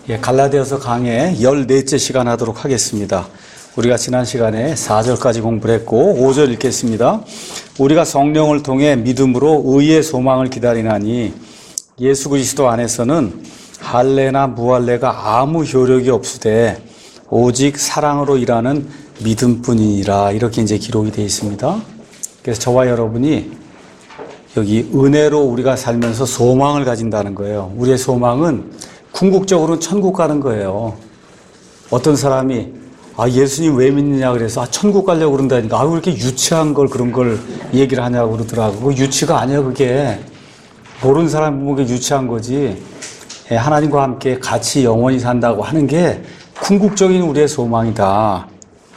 갈라디아서 강의 14째 시간 하도록 하겠습니다. 우리가 지난 시간에 4절까지 공부를 했고 5절 읽겠습니다. 우리가 성령을 통해 믿음으로 의의 소망을 기다리나니 예수 그리스도 안에서는 할례나 무할례가 아무 효력이 없으되 오직 사랑으로 일하는 믿음뿐이니라. 이렇게 이제 기록이 되어 있습니다. 그래서 저와 여러분이 여기 은혜로 우리가 살면서 소망을 가진다는 거예요. 우리의 소망은 궁극적으로는 천국 가는 거예요. 어떤 사람이 예수님 왜 믿느냐 그래서 천국 가려고 그런다니까 왜 이렇게 유치한 걸 그런 걸 얘기를 하냐고 그러더라고. 그 유치가 아니야 그게. 모르는 사람 보면 그게 유치한 거지. 하나님과 함께 같이 영원히 산다고 하는 게 궁극적인 우리의 소망이다.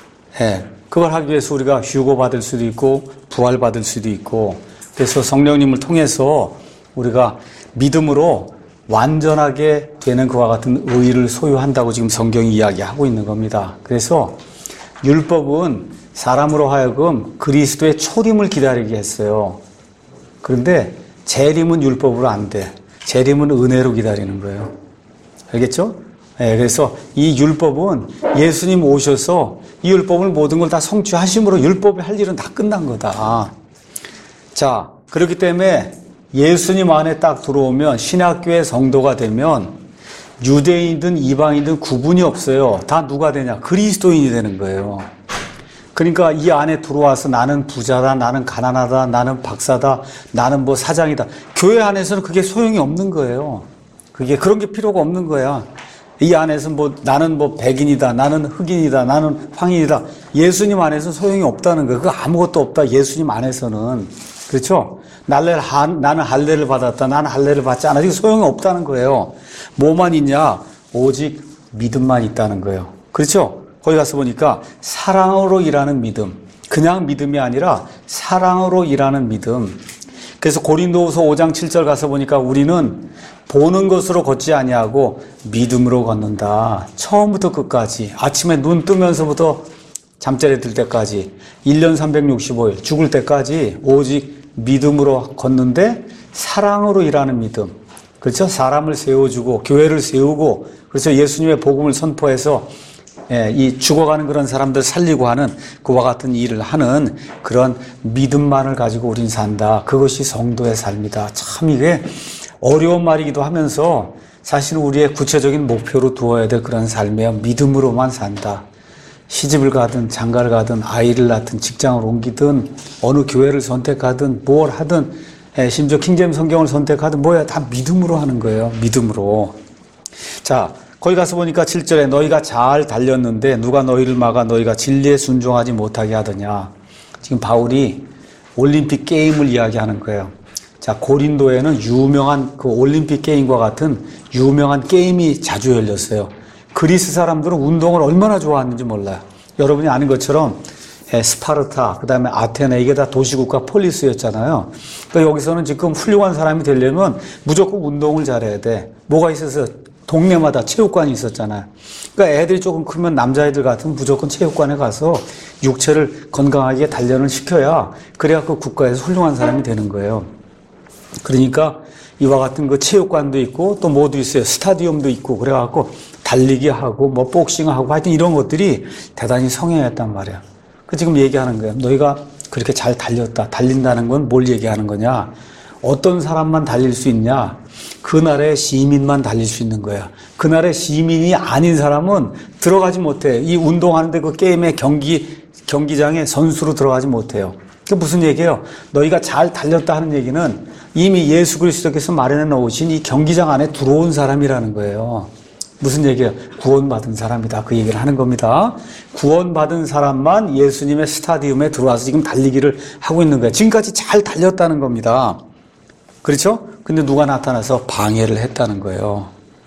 그걸 하기 위해서 우리가 휴거받을 수도 있고 부활받을 수도 있고, 그래서 성령님을 통해서 우리가 믿음으로 완전하게 되는 그와 같은 의의를 소유한다고 지금 성경이 이야기하고 있는 겁니다. 그래서 율법은 사람으로 하여금 그리스도의 초림을 기다리게 했어요. 그런데 재림은 율법으로 안 돼. 재림은 은혜로 기다리는 거예요. 알겠죠? 그래서 이 율법은 예수님 오셔서 이 율법을 모든 걸 다 성취하심으로 율법이 할 일은 다 끝난 거다. 자, 그렇기 때문에 예수님 안에 딱 들어오면 신학교의 성도가 되면 유대인이든 이방인이든 구분이 없어요. 다 누가 되냐? 그리스도인이 되는 거예요. 그러니까 이 안에 들어와서 나는 부자다, 나는 가난하다, 나는 박사다, 나는 뭐 사장이다. 교회 안에서는 그게 소용이 없는 거예요. 그게 그런 게 필요가 없는 거야. 이 안에서 나는 백인이다, 나는 흑인이다, 나는 황인이다. 예수님 안에서는 소용이 없다는 거예요. 그거 아무것도 없다. 예수님 안에서는. 그렇죠? 나는 할례를 받았다. 나는 할례를 받지 않아. 이게 소용이 없다는 거예요. 뭐만 있냐? 오직 믿음만 있다는 거예요. 그렇죠? 거기 가서 보니까 사랑으로 일하는 믿음. 그냥 믿음이 아니라 사랑으로 일하는 믿음. 그래서 고린도후서 5장 7절 가서 보니까 우리는 보는 것으로 걷지 아니하고 믿음으로 걷는다. 처음부터 끝까지. 아침에 눈 뜨면서부터 잠자리에 들 때까지 1년 365일 죽을 때까지 오직 믿음으로 걷는데 사랑으로 일하는 믿음. 그렇죠? 사람을 세워주고 교회를 세우고, 그렇죠? 예수님의 복음을 선포해서 이 죽어가는 그런 사람들 살리고 하는 그와 같은 일을 하는 그런 믿음만을 가지고 우린 산다. 그것이 성도의 삶이다. 참 이게 어려운 말이기도 하면서 사실은 우리의 구체적인 목표로 두어야 될 그런 삶이에요. 믿음으로만 산다. 시집을 가든 장가를 가든 아이를 낳든 직장을 옮기든 어느 교회를 선택하든 뭘 하든 심지어 킹제임스 성경을 선택하든 뭐야 다 믿음으로 하는 거예요. 믿음으로. 자, 거기 가서 보니까 7절에 너희가 잘 달렸는데 누가 너희를 막아 너희가 진리에 순종하지 못하게 하더냐. 지금 바울이 올림픽 게임을 이야기하는 거예요. 자, 고린도에는 유명한 그 올림픽 게임과 같은 유명한 게임이 자주 열렸어요. 그리스 사람들은 운동을 얼마나 좋아하는지 몰라요. 여러분이 아는 것처럼 스파르타, 그 다음에 아테네, 이게 다 도시국가 폴리스였잖아요. 그러니까 여기서는 지금 훌륭한 사람이 되려면 무조건 운동을 잘해야 돼. 뭐가 있어서 동네마다 체육관이 있었잖아요. 그러니까 애들이 조금 크면 남자애들 같으면 무조건 체육관에 가서 육체를 건강하게 단련을 시켜야 그래야 그 국가에서 훌륭한 사람이 되는 거예요. 그러니까 이와 같은 그 체육관도 있고 또 뭐도 있어요. 스타디움도 있고 그래갖고 달리기 하고 뭐 복싱하고 하여튼 이런 것들이 대단히 성행했단 말이야. 그 지금 얘기하는 거예요. 너희가 그렇게 잘 달렸다. 달린다는 건 뭘 얘기하는 거냐? 어떤 사람만 달릴 수 있냐? 그 나라의 시민만 달릴 수 있는 거야. 그 나라의 시민이 아닌 사람은 들어가지 못해. 이 운동하는데 그 게임의 경기장에 선수로 들어가지 못해요. 그게 무슨 얘기예요? 너희가 잘 달렸다 하는 얘기는 이미 예수 그리스도께서 마련해 놓으신 이 경기장 안에 들어온 사람이라는 거예요. 무슨 얘기예요? 구원받은 사람이다. 그 얘기를 하는 겁니다. 구원받은 사람만 예수님의 스타디움에 들어와서 지금 달리기를 하고 있는 거예요. 지금까지 잘 달렸다는 겁니다. 그렇죠? 근데 누가 나타나서 방해를 했다는 거예요.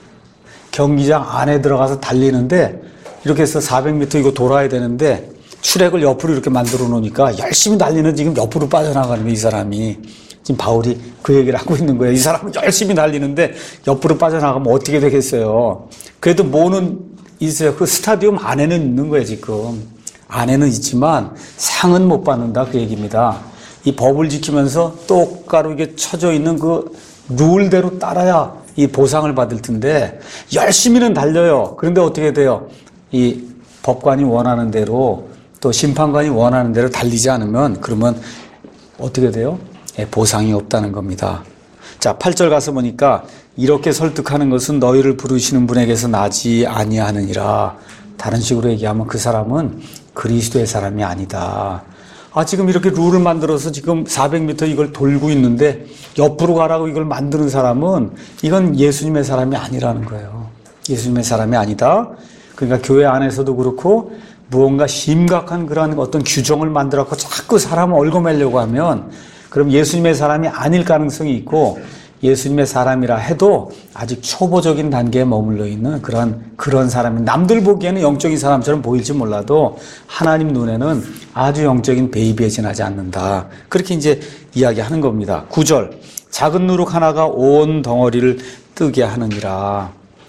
경기장 안에 들어가서 달리는데 이렇게 해서 400m 이거 돌아야 되는데 출애를 옆으로 이렇게 만들어 놓으니까 열심히 달리는 지금 옆으로 빠져나가는 거예요, 이 사람이. 지금 바울이 그 얘기를 하고 있는 거예요. 이 사람은 열심히 달리는데 옆으로 빠져나가면 어떻게 되겠어요? 그래도 뭐는 있어요. 그 스타디움 안에는 있는 거예요, 지금. 안에는 있지만 상은 못 받는다, 그 얘기입니다. 이 법을 지키면서 똑바로 이게 쳐져 있는 그 룰대로 따라야 이 보상을 받을 텐데 열심히는 달려요. 그런데 어떻게 돼요? 이 법관이 원하는 대로 또 심판관이 원하는 대로 달리지 않으면 그러면 어떻게 돼요? 보상이 없다는 겁니다. 자, 8절 가서 보니까 이렇게 설득하는 것은 너희를 부르시는 분에게서 나지 아니하느니라. 다른 식으로 얘기하면 그 사람은 그리스도의 사람이 아니다. 지금 이렇게 룰을 만들어서 지금 400m 이걸 돌고 있는데 옆으로 가라고 이걸 만드는 사람은 이건 예수님의 사람이 아니라는 거예요. 예수님의 사람이 아니다. 그러니까 교회 안에서도 그렇고 무언가 심각한 그런 어떤 규정을 만들어서 자꾸 사람을 얽어매려고 하면 그럼 예수님의 사람이 아닐 가능성이 있고 예수님의 사람이라 해도 아직 초보적인 단계에 머물러 있는 그런 사람이 남들 보기에는 영적인 사람처럼 보일지 몰라도 하나님 눈에는 아주 영적인 베이비에 지나지 않는다. 그렇게 이제 이야기하는 겁니다. 9절 작은 누룩 하나가 온 덩어리를 뜨게 하느니라.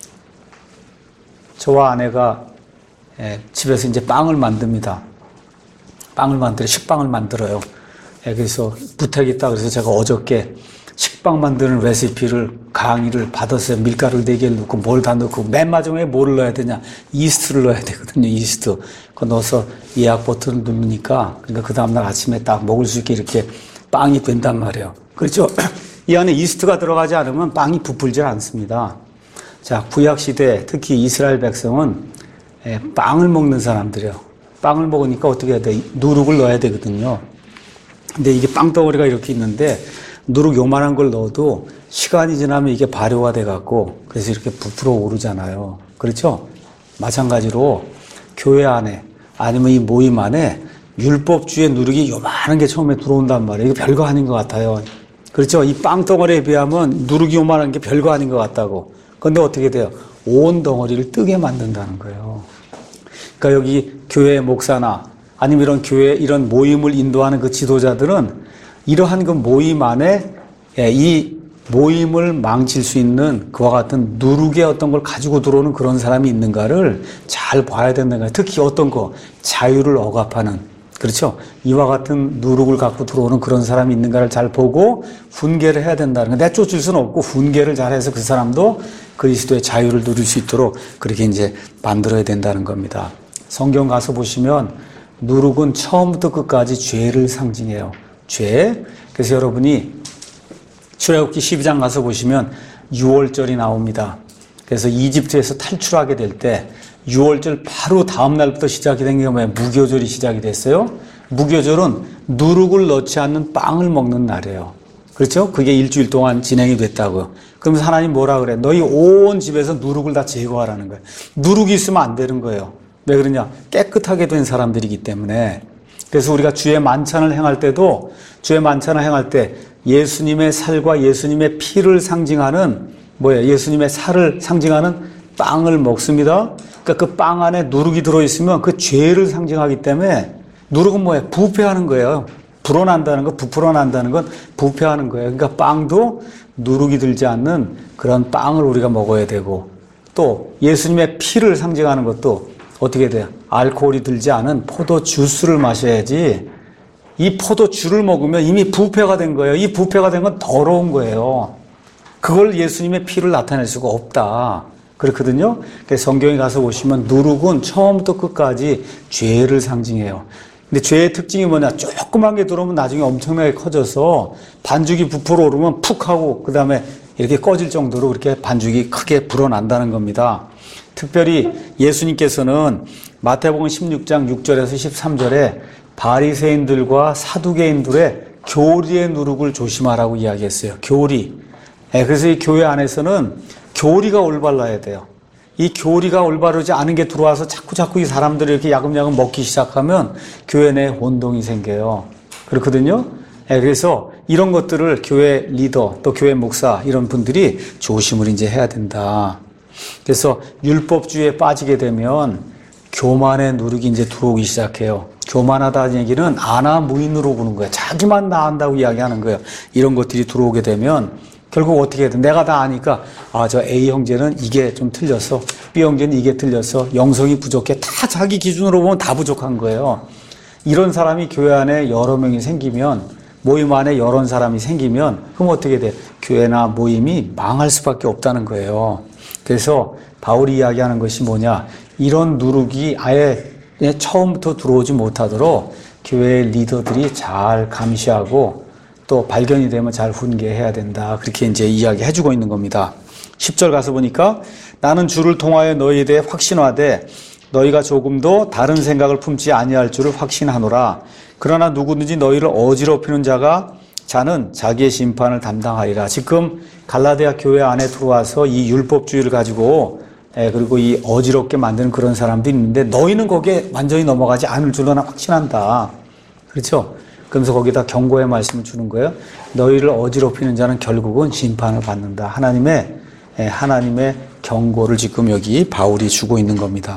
저와 아내가 집에서 이제 빵을 만듭니다. 식빵을 만들어요. 그래서 부탁이 있다 그래서 제가 어저께 식빵 만드는 레시피를 강의를 받았어요. 밀가루를 4개를 넣고 뭘 다 넣고 맨 마지막에 뭐를 넣어야 되냐. 이스트를 넣어야 되거든요. 이스트. 그거 넣어서 예약 버튼을 누르니까 그러니까 그 다음날 아침에 딱 먹을 수 있게 이렇게 빵이 된단 말이에요. 그렇죠? 이 안에 이스트가 들어가지 않으면 빵이 부풀지 않습니다. 자, 구약시대 특히 이스라엘 백성은 빵을 먹는 사람들이에요. 빵을 먹으니까 어떻게 해야 돼? 누룩을 넣어야 되거든요. 근데 이게 빵덩어리가 이렇게 있는데 누룩 요만한 걸 넣어도 시간이 지나면 이게 발효가 돼갖고 그래서 이렇게 부풀어 오르잖아요. 그렇죠? 마찬가지로 교회 안에 아니면 이 모임 안에 율법주의 누룩이 요만한 게 처음에 들어온단 말이에요. 이거 별거 아닌 것 같아요. 그렇죠? 이 빵덩어리에 비하면 누룩이 요만한 게 별거 아닌 것 같다고. 그런데 어떻게 돼요? 온 덩어리를 뜨게 만든다는 거예요. 그러니까 여기 교회 목사나 아니면 이런 교회 이런 모임을 인도하는 그 지도자들은 이러한 그 모임 안에 이 모임을 망칠 수 있는 그와 같은 누룩의 어떤 걸 가지고 들어오는 그런 사람이 있는가를 잘 봐야 된다는 거예요. 특히 어떤 거 자유를 억압하는 그렇죠? 이와 같은 누룩을 갖고 들어오는 그런 사람이 있는가를 잘 보고 훈계를 해야 된다는 거예요. 내쫓을 수는 없고 훈계를 잘해서 그 사람도 그리스도의 자유를 누릴 수 있도록 그렇게 이제 만들어야 된다는 겁니다. 성경 가서 보시면 누룩은 처음부터 끝까지 죄를 상징해요. 죄. 그래서 여러분이 출애굽기 12장 가서 보시면 6월절이 나옵니다. 그래서 이집트에서 탈출하게 될 때 6월절 바로 다음 날부터 시작이 된 게 뭐예요? 무교절이 시작이 됐어요. 무교절은 누룩을 넣지 않는 빵을 먹는 날이에요. 그렇죠? 그게 일주일 동안 진행이 됐다고요. 그러면서 하나님 뭐라 그래? 너희 온 집에서 누룩을 다 제거하라는 거예요. 누룩이 있으면 안 되는 거예요. 왜 그러냐? 깨끗하게 된 사람들이기 때문에. 그래서 우리가 주의 만찬을 행할 때도 주의 만찬을 행할 때 예수님의 살과 예수님의 피를 상징하는 뭐예요? 예수님의 살을 상징하는 빵을 먹습니다. 그러니까 그 빵 안에 누룩이 들어있으면 그 죄를 상징하기 때문에 누룩은 뭐예요? 부패하는 거예요. 불어난다는 거, 부풀어난다는 건 부패하는 거예요. 그러니까 빵도 누룩이 들지 않는 그런 빵을 우리가 먹어야 되고 또 예수님의 피를 상징하는 것도 어떻게 돼요? 알코올이 들지 않은 포도 주스를 마셔야지 이 포도주를 먹으면 이미 부패가 된 거예요. 이 부패가 된 건 더러운 거예요. 그걸 예수님의 피를 나타낼 수가 없다. 그렇거든요. 그래서 성경에 가서 보시면 누룩은 처음부터 끝까지 죄를 상징해요. 근데 죄의 특징이 뭐냐? 조그만 게 들어오면 나중에 엄청나게 커져서 반죽이 부풀어 오르면 푹 하고 그 다음에 이렇게 꺼질 정도로 그렇게 반죽이 크게 불어난다는 겁니다. 특별히 예수님께서는 마태복음 16장 6절에서 13절에 바리새인들과 사두개인들의 교리의 누룩을 조심하라고 이야기했어요. 교리. 그래서 이 교회 안에서는 교리가 올바라야 돼요. 이 교리가 올바르지 않은 게 들어와서 자꾸 이 사람들이 이렇게 야금야금 먹기 시작하면 교회 내에 혼동이 생겨요. 그렇거든요. 그래서 이런 것들을 교회 리더 또 교회 목사 이런 분들이 조심을 이제 해야 된다. 그래서 율법주의에 빠지게 되면 교만의 누룩이 이제 들어오기 시작해요. 교만하다는 얘기는 아나무인으로 보는 거예요. 자기만 다 안다고 이야기하는 거예요. 이런 것들이 들어오게 되면 결국 어떻게 해야 돼? 내가 다 아니까 저 A 형제는 이게 좀 틀렸어. B 형제는 이게 틀렸어. 영성이 부족해. 다 자기 기준으로 보면 다 부족한 거예요. 이런 사람이 교회 안에 여러 명이 생기면 모임 안에 여러 사람이 생기면 그럼 어떻게 돼? 교회나 모임이 망할 수밖에 없다는 거예요. 그래서 바울이 이야기하는 것이 뭐냐? 이런 누룩이 아예 처음부터 들어오지 못하도록 교회의 리더들이 잘 감시하고 또 발견이 되면 잘 훈계해야 된다. 그렇게 이제 이야기해 주고 있는 겁니다. 10절 가서 보니까 나는 주를 통하여 너희에 대해 확신하되 너희가 조금도 다른 생각을 품지 아니할 줄을 확신하노라. 그러나 누구든지 너희를 어지럽히는 자는 자기의 심판을 담당하리라. 지금 갈라디아 교회 안에 들어와서 이 율법주의를 가지고 그리고 이 어지럽게 만드는 그런 사람들이 있는데 너희는 거기에 완전히 넘어가지 않을 줄로 난 확신한다. 그렇죠? 그러면서 거기다 경고의 말씀을 주는 거예요. 너희를 어지럽히는 자는 결국은 심판을 받는다. 하나님의 경고를 지금 여기 바울이 주고 있는 겁니다.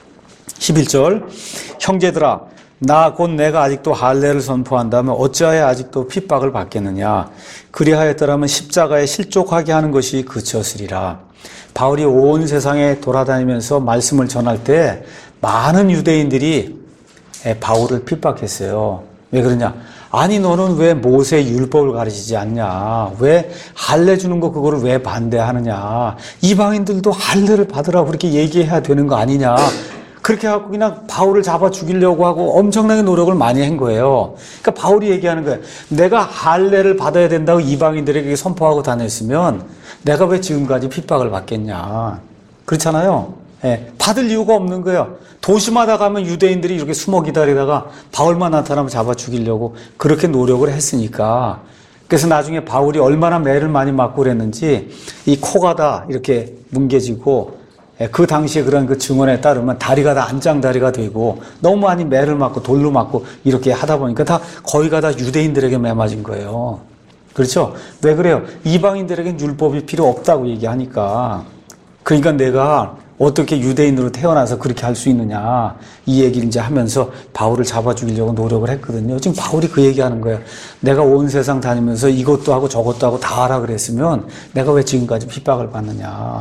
11절 형제들아 나 곧 내가 아직도 할례를 선포한다면 어찌하여 아직도 핍박을 받겠느냐. 그리하였더라면 십자가에 실족하게 하는 것이 그쳤으리라. 바울이 온 세상에 돌아다니면서 말씀을 전할 때 많은 유대인들이 바울을 핍박했어요. 왜 그러냐? 아니 너는 왜 모세 율법을 가르치지 않냐? 왜 할례 주는 거 그거를 왜 반대하느냐? 이방인들도 할례를 받으라고 그렇게 얘기해야 되는 거 아니냐? 그렇게 하고 그냥 바울을 잡아 죽이려고 하고 엄청나게 노력을 많이 한 거예요. 그러니까 바울이 얘기하는 거예요. 내가 할례를 받아야 된다고 이방인들에게 선포하고 다녔으면 내가 왜 지금까지 핍박을 받겠냐? 그렇잖아요. 받을 이유가 없는 거예요. 도시마다 가면 유대인들이 이렇게 숨어 기다리다가 바울만 나타나면 잡아 죽이려고 그렇게 노력을 했으니까. 그래서 나중에 바울이 얼마나 매를 많이 맞고 그랬는지 이 코가 다 이렇게 뭉개지고 그 당시에 그런 그 증언에 따르면 다리가 다 안장다리가 되고 너무 많이 매를 맞고 돌로 맞고 이렇게 하다 보니까 다 거의가 다 유대인들에게 매 맞은 거예요. 그렇죠? 왜 그래요? 이방인들에겐 율법이 필요 없다고 얘기하니까. 그러니까 내가 어떻게 유대인으로 태어나서 그렇게 할 수 있느냐 이 얘기를 이제 하면서 바울을 잡아 죽이려고 노력을 했거든요. 지금 바울이 그 얘기하는 거예요. 내가 온 세상 다니면서 이것도 하고 저것도 하고 다 하라 그랬으면 내가 왜 지금까지 핍박을 받느냐.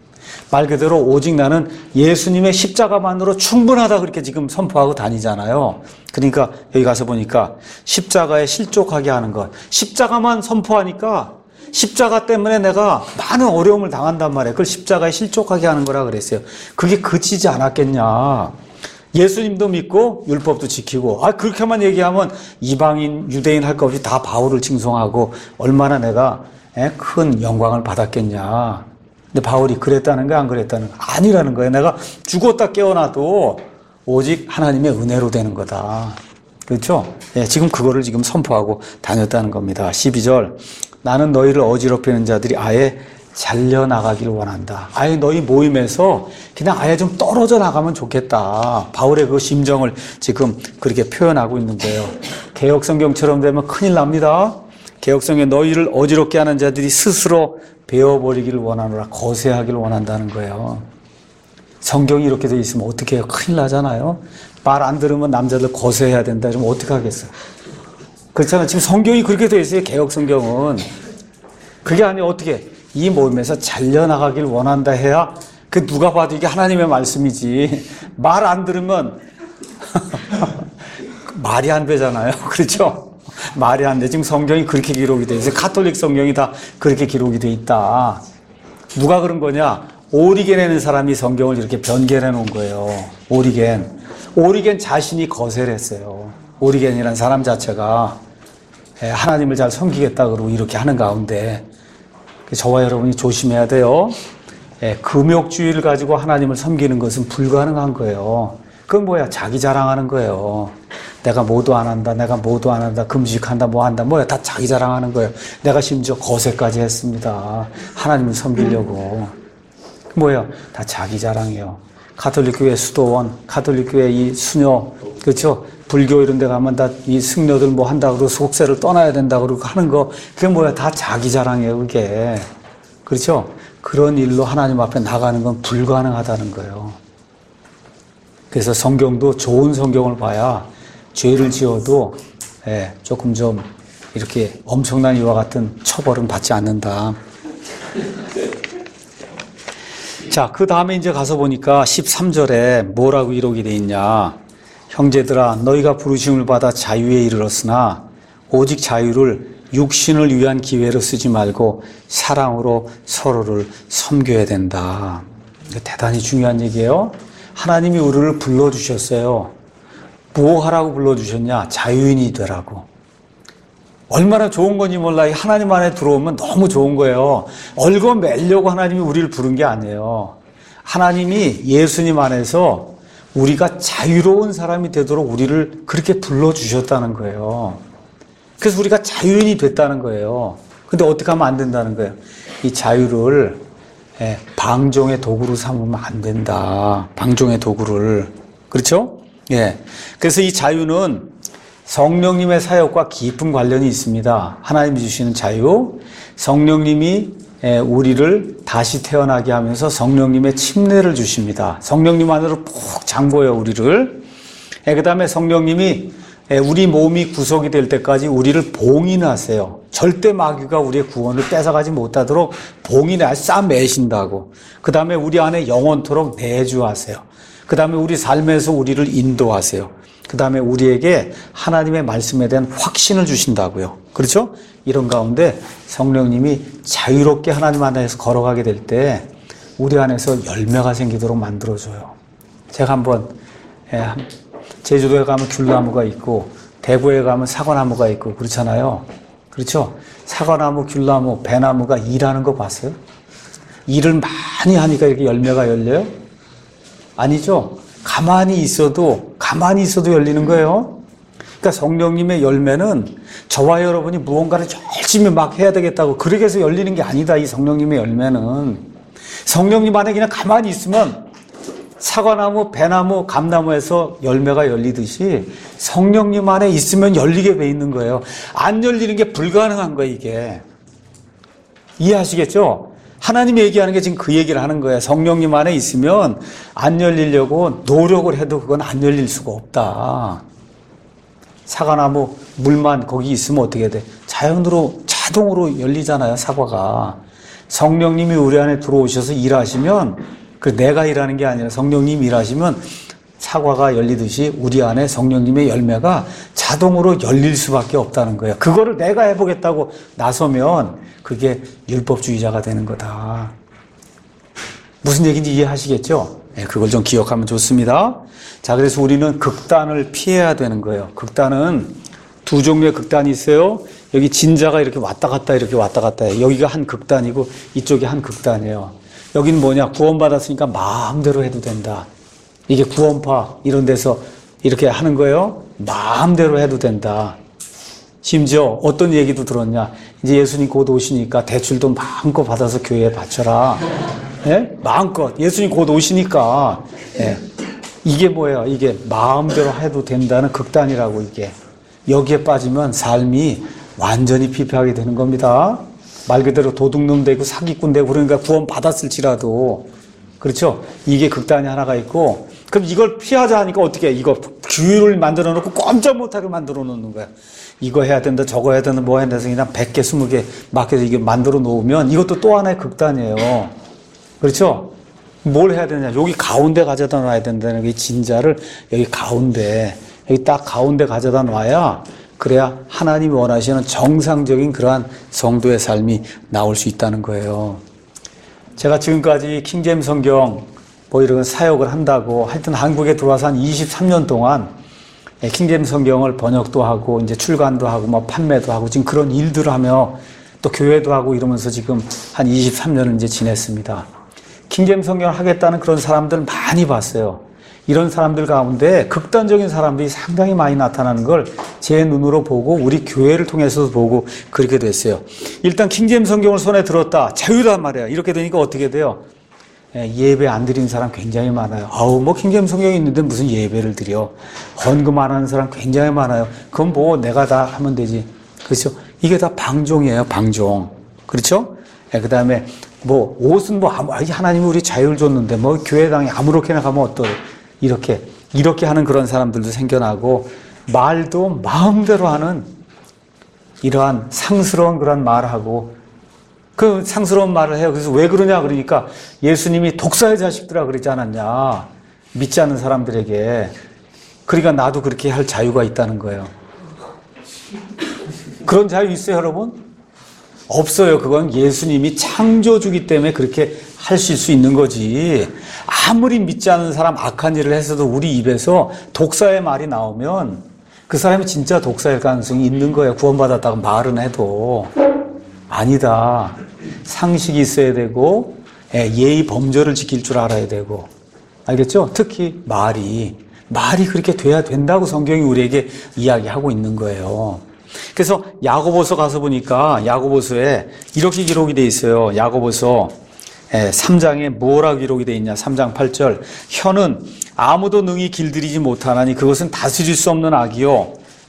말 그대로 오직 나는 예수님의 십자가만으로 충분하다 그렇게 지금 선포하고 다니잖아요. 그러니까 여기 가서 보니까 십자가에 실족하게 하는 것. 십자가만 선포하니까 십자가 때문에 내가 많은 어려움을 당한단 말이에요. 그걸 십자가에 실족하게 하는 거라 그랬어요. 그게 그치지 않았겠냐. 예수님도 믿고 율법도 지키고 그렇게만 얘기하면 이방인 유대인 할 것 없이 다 바울을 칭송하고 얼마나 내가 큰 영광을 받았겠냐. 근데 바울이 그랬다는 거야, 안 그랬다는 거야? 아니라는 거예요. 내가 죽었다 깨어나도 오직 하나님의 은혜로 되는 거다. 그렇죠? 지금 그거를 지금 선포하고 다녔다는 겁니다. 12절. 나는 너희를 어지럽히는 자들이 아예 잘려나가기를 원한다. 아예 너희 모임에서 그냥 아예 좀 떨어져 나가면 좋겠다. 바울의 그 심정을 지금 그렇게 표현하고 있는 거예요. 개역성경처럼 되면 큰일 납니다. 개역성경에 너희를 어지럽게 하는 자들이 스스로 베어버리기를 원하노라. 거세하기를 원한다는 거예요. 성경이 이렇게 돼 있으면 어떻게 해요? 큰일 나잖아요. 말 안 들으면 남자들 거세해야 된다. 좀 어떻게 하겠어요? 그렇잖아요. 지금 성경이 그렇게 돼 있어요. 개역성경은. 그게 아니에요. 어떻게 이 모임에서 잘려나가길 원한다 해야 그 누가 봐도 이게 하나님의 말씀이지. 말 안 들으면 말이 안 되잖아요. 그렇죠? 말이 안 돼. 지금 성경이 그렇게 기록이 돼 있어요. 가톨릭 성경이 다 그렇게 기록이 돼 있다. 누가 그런 거냐? 오리겐이라는 사람이 성경을 이렇게 변개해 놓은 거예요. 오리겐 자신이 거세를 했어요. 오리겐이라는 사람 자체가 하나님을 잘 섬기겠다 그러고 이렇게 하는 가운데 저와 여러분이 조심해야 돼요. 금욕주의를 가지고 하나님을 섬기는 것은 불가능한 거예요. 그건 뭐야? 자기 자랑하는 거예요. 내가 뭐도 안 한다, 금식한다, 뭐 한다, 뭐야? 다 자기 자랑하는 거예요. 내가 심지어 거세까지 했습니다. 하나님을 섬기려고. 뭐야? 다 자기 자랑이에요. 가톨릭교회 수도원, 가톨릭교회 이 수녀, 그렇죠? 불교 이런 데 가면 다 이 승려들 뭐 한다 그러고 속세를 떠나야 된다 그러고 하는 거, 그게 뭐야? 다 자기 자랑이에요, 그게. 그렇죠? 그런 일로 하나님 앞에 나가는 건 불가능하다는 거예요. 그래서 성경도 좋은 성경을 봐야 죄를 지어도 조금 좀 이렇게 엄청난 이와 같은 처벌은 받지 않는다. 자, 그 다음에 이제 가서 보니까 13절에 뭐라고 기록이 돼 있냐. 형제들아, 너희가 부르심을 받아 자유에 이르렀으나 오직 자유를 육신을 위한 기회로 쓰지 말고 사랑으로 서로를 섬겨야 된다. 이거 대단히 중요한 얘기예요. 하나님이 우리를 불러주셨어요. 뭐 하라고 불러주셨냐? 자유인이 되라고. 얼마나 좋은 건지 몰라. 하나님 안에 들어오면 너무 좋은 거예요. 얽어매려고 하나님이 우리를 부른 게 아니에요. 하나님이 예수님 안에서 우리가 자유로운 사람이 되도록 우리를 그렇게 불러주셨다는 거예요. 그래서 우리가 자유인이 됐다는 거예요. 근데 어떻게 하면 안 된다는 거예요? 이 자유를 방종의 도구로 삼으면 안 된다. 방종의 도구를. 그렇죠? 예. 그래서 이 자유는 성령님의 사역과 깊은 관련이 있습니다. 하나님이 주시는 자유. 성령님이 우리를 다시 태어나게 하면서 성령님의 침례를 주십니다. 성령님 안으로 푹 잠궈요, 우리를. 그 다음에 성령님이 우리 몸이 구속이 될 때까지 우리를 봉인하세요. 절대 마귀가 우리의 구원을 뺏어가지 못하도록 봉인해 싸매신다고. 그 다음에 우리 안에 영원토록 내주하세요. 그 다음에 우리 삶에서 우리를 인도하세요. 그 다음에 우리에게 하나님의 말씀에 대한 확신을 주신다고요. 그렇죠? 이런 가운데 성령님이 자유롭게 하나님 안에서 걸어가게 될 때 우리 안에서 열매가 생기도록 만들어줘요. 제가 한번 제주도에 가면 귤나무가 있고 대구에 가면 사과나무가 있고 그렇잖아요. 그렇죠? 사과나무, 귤나무, 배나무가 일하는 거 봤어요? 일을 많이 하니까 이렇게 열매가 열려요? 아니죠? 가만히 있어도 열리는 거예요. 그러니까 성령님의 열매는 저와 여러분이 무언가를 열심히 막 해야 되겠다고 그렇게 해서 열리는 게 아니다. 이 성령님의 열매는 성령님 안에 그냥 가만히 있으면 사과나무, 배나무, 감나무에서 열매가 열리듯이 성령님 안에 있으면 열리게 돼 있는 거예요. 안 열리는 게 불가능한 거예요, 이게. 이해하시겠죠? 하나님이 얘기하는 게 지금 그 얘기를 하는 거예요. 성령님 안에 있으면 안 열리려고 노력을 해도 그건 안 열릴 수가 없다. 사과나무 물만 거기 있으면 어떻게 돼? 자동으로 열리잖아요, 사과가. 성령님이 우리 안에 들어오셔서 일하시면 그 내가 일하는 게 아니라 성령님이 일하시면 사과가 열리듯이 우리 안에 성령님의 열매가 자동으로 열릴 수밖에 없다는 거예요. 그거를 내가 해보겠다고 나서면 그게 율법주의자가 되는 거다. 무슨 얘기인지 이해하시겠죠? 네, 그걸 좀 기억하면 좋습니다. 자, 그래서 우리는 극단을 피해야 되는 거예요. 극단은 두 종류의 극단이 있어요. 여기 진자가 이렇게 왔다 갔다 해요. 여기가 한 극단이고 이쪽이 한 극단이에요. 여기는 뭐냐? 구원받았으니까 마음대로 해도 된다. 이게 구원파 이런 데서 이렇게 하는 거예요. 마음대로 해도 된다. 심지어 어떤 얘기도 들었냐? 이제 예수님 곧 오시니까 대출도 마음껏 받아서 교회에 바쳐라. 예? 마음껏. 예수님 곧 오시니까. 예. 이게 뭐예요? 이게 마음대로 해도 된다는 극단이라고 이게. 여기에 빠지면 삶이 완전히 피폐하게 되는 겁니다. 말 그대로 도둑놈 되고 사기꾼 되고 그러니까 구원 받았을지라도. 그렇죠? 이게 극단이 하나가 있고, 그럼 이걸 피하자 하니까 어떻게 해? 이거 규율을 만들어 놓고 꼼짝 못하게 만들어 놓는 거야. 이거 해야 된다, 저거 해야 된다, 뭐 해야 된다, 그냥 100개, 20개 막 해서 이게 만들어 놓으면 이것도 또 하나의 극단이에요. 그렇죠? 뭘 해야 되냐? 여기 가운데 가져다 놔야 된다는 게 진자를 여기 가운데, 여기 딱 가운데 가져다 놔야 그래야 하나님이 원하시는 정상적인 그러한 성도의 삶이 나올 수 있다는 거예요. 제가 지금까지 킹제임스 성경 뭐 이런 사역을 한다고 하여튼 한국에 들어와서 한 23년 동안 킹제임스 성경을 번역도 하고 이제 출간도 하고 뭐 판매도 하고 지금 그런 일들을 하며 또 교회도 하고 이러면서 지금 한 23년을 이제 지냈습니다. 킹제임스 성경을 하겠다는 그런 사람들 많이 봤어요. 이런 사람들 가운데 극단적인 사람들이 상당히 많이 나타나는 걸 제 눈으로 보고 우리 교회를 통해서도 보고 그렇게 됐어요. 일단 킹제임스 성경을 손에 들었다. 자유단 말이야. 이렇게 되니까 어떻게 돼요? 예배 안 드리는 사람 굉장히 많아요. 뭐 킹제임스 성경이 있는데 무슨 예배를 드려. 헌금 안 하는 사람 굉장히 많아요. 그건 뭐 내가 다 하면 되지. 그렇죠? 이게 다 방종이에요. 방종. 그렇죠? 그 다음에 뭐 옷은 뭐 하나님이 우리 자유를 줬는데 뭐 교회당에 아무렇게나 가면 어떠 이렇게 하는 그런 사람들도 생겨나고 말도 마음대로 하는 이러한 상스러운 그런 말을 하고 그 상스러운 말을 해요. 그래서 왜 그러냐 그러니까 예수님이 독사의 자식들아 그러지 않았냐. 믿지 않는 사람들에게. 그러니까 나도 그렇게 할 자유가 있다는 거예요. 그런 자유 있어요, 여러분? 없어요. 그건 예수님이 창조주기 때문에 그렇게 하실 수 있는 거지. 아무리 믿지 않는 사람 악한 일을 해서도 우리 입에서 독사의 말이 나오면 그 사람이 진짜 독사일 가능성이 있는 거예요. 구원받았다고 말은 해도. 아니다. 상식이 있어야 되고 예의 범절을 지킬 줄 알아야 되고. 알겠죠? 특히 말이 그렇게 돼야 된다고 성경이 우리에게 이야기하고 있는 거예요. 그래서 야고보서 가서 보니까 야고보서에 이렇게 기록이 돼 있어요. 야고보서 3장에 뭐라고 기록이 돼 있냐. 3장 8절. 혀는 아무도 능히 길들이지 못하나니 그것은 다스릴 수 없는 악이요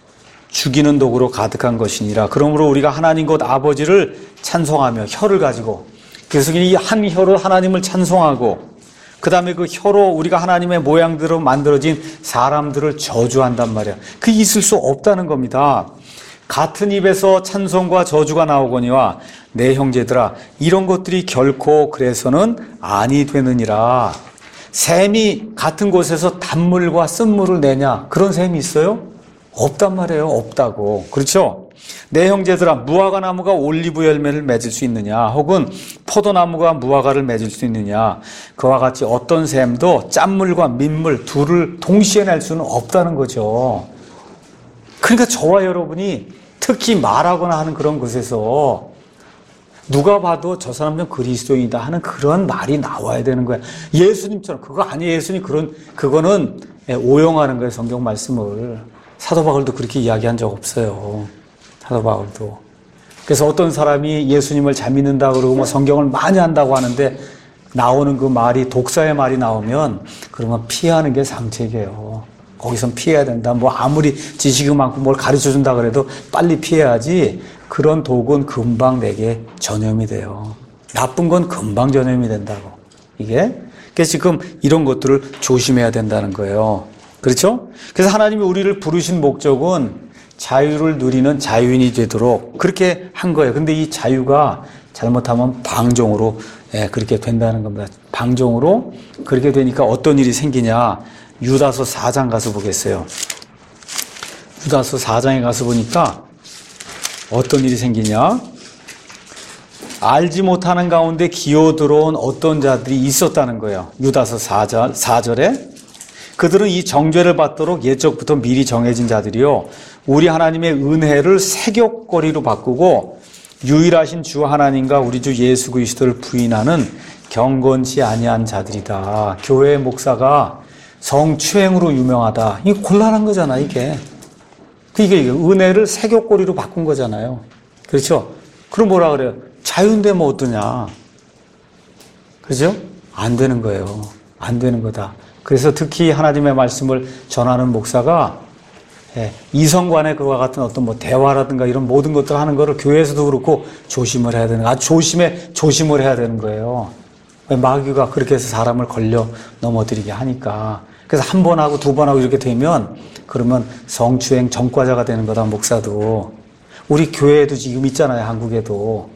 죽이는 독으로 가득한 것이니라. 그러므로 우리가 하나님 곧 아버지를 찬송하며 혀를 가지고, 그래서 이 한 혀로 하나님을 찬송하고 그 다음에 그 혀로 우리가 하나님의 모양대로 만들어진 사람들을 저주한단 말이야. 그 있을 수 없다는 겁니다. 같은 입에서 찬송과 저주가 나오거니와 내 형제들아 이런 것들이 결코 그래서는 아니 되느니라. 샘이 같은 곳에서 단물과 쓴물을 내냐, 그런 샘이 있어요? 없단 말이에요. 없다고. 그렇죠? 내 형제들아 무화과 나무가 올리브 열매를 맺을 수 있느냐, 혹은 포도나무가 무화과를 맺을 수 있느냐. 그와 같이 어떤 샘도 짠물과 민물 둘을 동시에 낼 수는 없다는 거죠. 그러니까 저와 여러분이 특히 말하거나 하는 그런 것에서 누가 봐도 저 사람 좀 그리스도인이다 하는 그런 말이 나와야 되는 거야. 예수님처럼. 그거 아니에요. 예수님 그거는 오용하는 거예요. 성경 말씀을. 사도 바울도 그렇게 이야기한 적 없어요. 사도 바울도. 그래서 어떤 사람이 예수님을 잘 믿는다 그러고 뭐 성경을 많이 한다고 하는데 나오는 그 말이 독사의 말이 나오면 그러면 피하는 게 상책이에요. 거기선 피해야 된다. 뭐 아무리 지식이 많고 뭘 가르쳐 준다 그래도 빨리 피해야지. 그런 독은 금방 내게 전염이 돼요. 나쁜 건 금방 전염이 된다고. 이게. 그래서 지금 이런 것들을 조심해야 된다는 거예요. 그렇죠? 그래서 하나님이 우리를 부르신 목적은 자유를 누리는 자유인이 되도록 그렇게 한 거예요. 근데 이 자유가 잘못하면 방종으로 그렇게 된다는 겁니다. 방종으로 그렇게 되니까 어떤 일이 생기냐. 유다서 4장 가서 보겠어요. 유다서 4장에 가서 보니까 어떤 일이 생기냐. 알지 못하는 가운데 기어들어온 어떤 자들이 있었다는 거예요. 유다서 4절에 그들은 이 정죄를 받도록 옛적부터 미리 정해진 자들이요 우리 하나님의 은혜를 세격거리로 바꾸고 유일하신 주 하나님과 우리 주 예수 그리스도를 부인하는 경건치 아니한 자들이다. 교회 목사가 성추행으로 유명하다. 이게 곤란한 거잖아, 이게. 이게 은혜를 세격거리로 바꾼 거잖아요. 그렇죠? 그럼 뭐라 그래요? 자유인데 뭐 어떠냐? 그렇죠? 안 되는 거예요. 안 되는 거다. 그래서 특히 하나님의 말씀을 전하는 목사가 이성간의 그와 같은 어떤 뭐 대화라든가 이런 모든 것들 하는 거를 교회에서도 그렇고 조심을 해야 되는, 아주 조심을 해야 되는 거예요. 마귀가 그렇게 해서 사람을 걸려 넘어뜨리게 하니까. 그래서 한 번 하고 두 번 하고 이렇게 되면 그러면 성추행 전과자가 되는 거다, 목사도. 우리 교회에도 지금 있잖아요, 한국에도.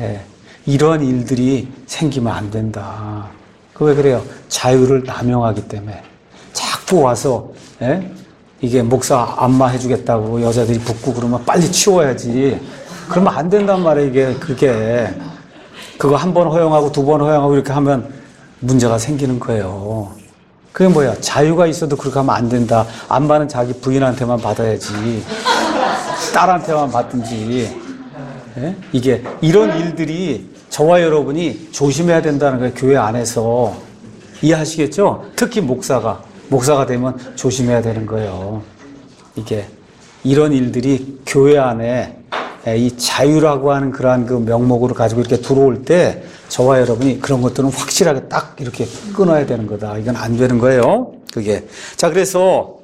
이런 일들이 생기면 안 된다. 왜 그래요? 자유를 남용하기 때문에. 자꾸 와서, 이게 목사 안마해주겠다고 여자들이 붙고 그러면 빨리 치워야지. 그러면 안 된단 말이에요, 이게, 그게. 그거 한 번 허용하고 두 번 허용하고 이렇게 하면 문제가 생기는 거예요. 그게 뭐야? 자유가 있어도 그렇게 하면 안 된다. 안마는 자기 부인한테만 받아야지. 딸한테만 받든지. 이게, 이런 일들이 저와 여러분이 조심해야 된다는 거예요. 교회 안에서. 이해하시겠죠? 특히 목사가 되면 조심해야 되는 거예요. 이게, 이런 일들이 교회 안에 이 자유라고 하는 그러한 그 명목으로 가지고 이렇게 들어올 때 저와 여러분이 그런 것들은 확실하게 딱 이렇게 끊어야 되는 거다. 이건 안 되는 거예요. 그게. 자, 그래서,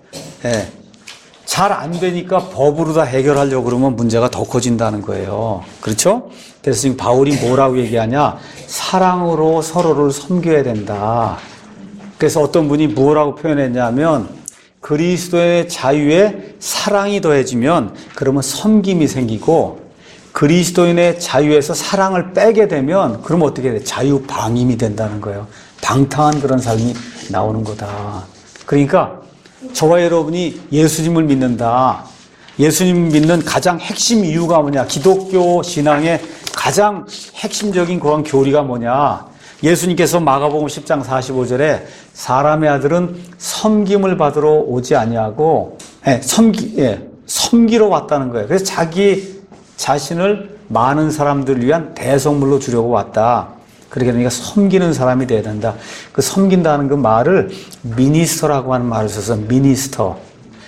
잘 안 되니까 법으로 다 해결하려고 그러면 문제가 더 커진다는 거예요. 그렇죠? 그래서 지금 바울이 뭐라고 얘기하냐? 사랑으로 서로를 섬겨야 된다. 그래서 어떤 분이 뭐라고 표현했냐면 그리스도의 자유에 사랑이 더해지면 그러면 섬김이 생기고 그리스도인의 자유에서 사랑을 빼게 되면 그러면 어떻게 돼? 자유방임이 된다는 거예요. 방탕한 그런 삶이 나오는 거다. 그러니까 저와 여러분이 예수님을 믿는다. 예수님 믿는 가장 핵심 이유가 뭐냐? 기독교 신앙의 가장 핵심적인 그런 교리가 뭐냐? 예수님께서 마가복음 10장 45절에 사람의 아들은 섬김을 받으러 오지 아니하고 섬기러 왔다는 거예요. 그래서 자기 자신을 많은 사람들을 위한 대성물로 주려고 왔다. 그러니까 섬기는 사람이 돼야 된다. 그 섬긴다는 그 말을 미니스터라고 하는 말을 써서 미니스터.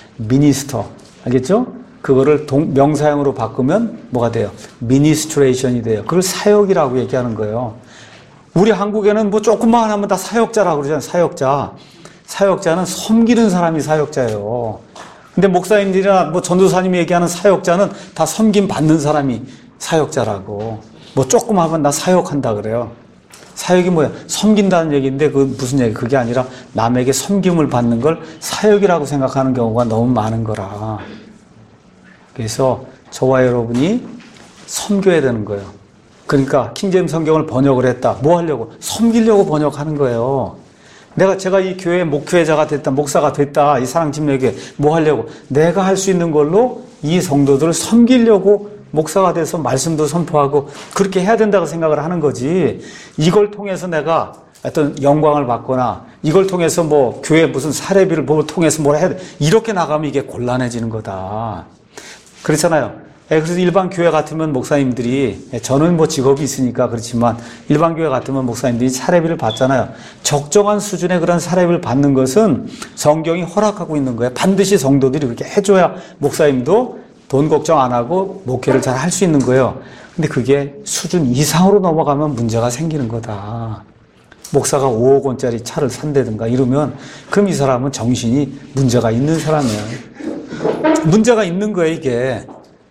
알겠죠? 그거를 명사형으로 바꾸면 뭐가 돼요? 미니스트레이션이 돼요. 그걸 사역이라고 얘기하는 거예요. 우리 한국에는 뭐 조금만 하면 다 사역자라고 그러잖아요. 사역자는 섬기는 사람이 사역자예요. 근데 목사님들이나 뭐 전도사님이 얘기하는 사역자는 다 섬김 받는 사람이 사역자라고. 뭐 조금 하면 나 사역한다 그래요. 사역이 뭐야? 섬긴다는 얘기인데 그 무슨 얘기? 그게 아니라 남에게 섬김을 받는 걸 사역이라고 생각하는 경우가 너무 많은 거라. 그래서 저와 여러분이 섬겨야 되는 거예요. 그러니까 킹제임스 성경을 번역을 했다. 뭐 하려고? 섬기려고 번역하는 거예요. 제가 이 교회 목회자가 됐다, 목사가 됐다, 이 사랑팀에게 뭐 하려고? 내가 할 수 있는 걸로 이 성도들을 섬기려고 목사가 돼서 말씀도 선포하고 그렇게 해야 된다고 생각을 하는 거지. 이걸 통해서 내가 어떤 영광을 받거나 이걸 통해서 뭐 교회 무슨 사례비를 뭐 통해서 뭘 해야 돼. 이렇게 나가면 이게 곤란해지는 거다. 그렇잖아요. 그래서 일반 교회 같으면 목사님들이, 저는 뭐 직업이 있으니까 그렇지만 일반 교회 같으면 목사님들이 사례비를 받잖아요. 적정한 수준의 그런 사례비를 받는 것은 성경이 허락하고 있는 거예요. 반드시 성도들이 그렇게 해줘야 목사님도 돈 걱정 안 하고 목회를 잘 할 수 있는 거예요. 근데 그게 수준 이상으로 넘어가면 문제가 생기는 거다. 목사가 5억 원짜리 차를 산다든가 이러면 그럼 이 사람은 정신이 문제가 있는 사람이에요. 문제가 있는 거예요, 이게.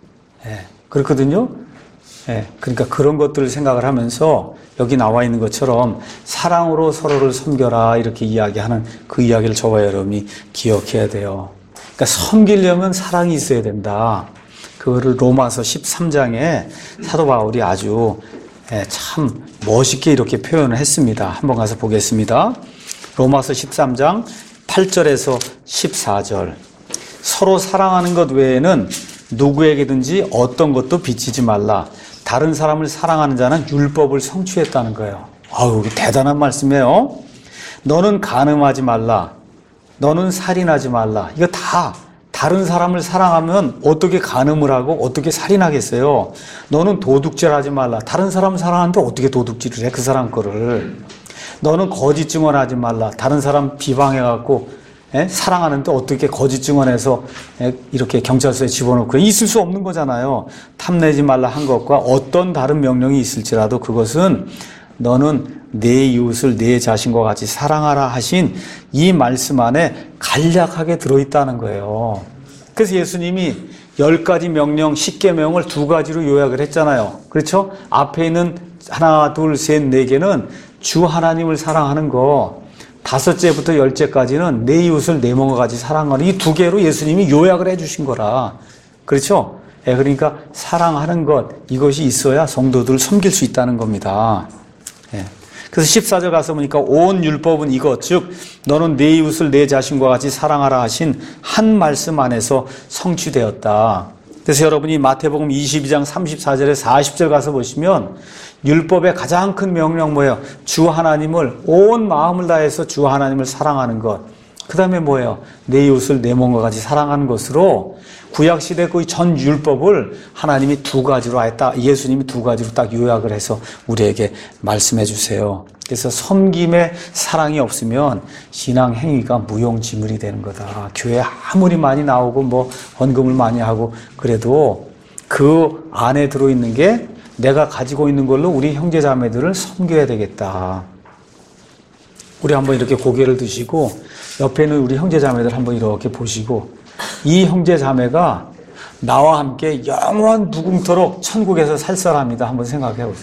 그렇거든요. 그러니까 그런 것들을 생각을 하면서 여기 나와 있는 것처럼 사랑으로 서로를 섬겨라 이렇게 이야기하는 그 이야기를 저와 여러분이 기억해야 돼요. 그러니까 섬기려면 사랑이 있어야 된다. 그거를 로마서 13장에 사도 바울이 아주 참 멋있게 이렇게 표현을 했습니다. 한번 가서 보겠습니다. 로마서 13장 8절에서 14절. 서로 사랑하는 것 외에는 누구에게든지 어떤 것도 비치지 말라. 다른 사람을 사랑하는 자는 율법을 성취했다는 거예요. 아유, 대단한 말씀이에요. 너는 간음하지 말라. 너는 살인하지 말라. 이거 다 다른 사람을 사랑하면 어떻게 간음을 하고 어떻게 살인하겠어요? 너는 도둑질하지 말라. 다른 사람 사랑하는데 어떻게 도둑질을 해? 그 사람 거를. 너는 거짓 증언하지 말라. 다른 사람 비방해갖고 사랑하는데 어떻게 거짓 증언해서 이렇게 경찰서에 집어넣고 있을 수 없는 거잖아요. 탐내지 말라 한 것과 어떤 다른 명령이 있을지라도 그것은 너는 내 이웃을 내 자신과 같이 사랑하라 하신 이 말씀 안에 간략하게 들어있다는 거예요. 그래서 예수님이 10가지 명령, 10계명을 2가지로 요약을 했잖아요. 그렇죠? 앞에 있는 하나, 둘, 셋, 4개는 주 하나님을 사랑하는 거, 5제부터 10제까지는 내 이웃을 내 몸과 같이 사랑하는 이 2개로 예수님이 요약을 해주신 거라. 그렇죠? 그러니까 사랑하는 것, 이것이 있어야 성도들을 섬길 수 있다는 겁니다. 그래서 14절 가서 보니까 온 율법은 이것, 즉 너는 내 이웃을 내 자신과 같이 사랑하라 하신 한 말씀 안에서 성취되었다. 그래서 여러분이 마태복음 22장 34절에 40절 가서 보시면 율법의 가장 큰 명령 뭐예요? 주 하나님을 온 마음을 다해서 주 하나님을 사랑하는 것. 그 다음에 뭐예요? 내 이웃을 내 몸과 같이 사랑하는 것으로 구약시대 그 전 율법을 하나님이 2가지로 아예 딱, 예수님이 2가지로 딱 요약을 해서 우리에게 말씀해 주세요. 그래서 섬김의 사랑이 없으면 신앙 행위가 무용지물이 되는 거다. 교회 아무리 많이 나오고 뭐 헌금을 많이 하고 그래도 그 안에 들어있는 게 내가 가지고 있는 걸로 우리 형제 자매들을 섬겨야 되겠다. 우리 한번 이렇게 고개를 드시고 옆에 있는 우리 형제 자매들 한번 이렇게 보시고 이 형제 자매가 나와 함께 영원 무궁토록 천국에서 살 사람이다. 한번 생각해 보세요.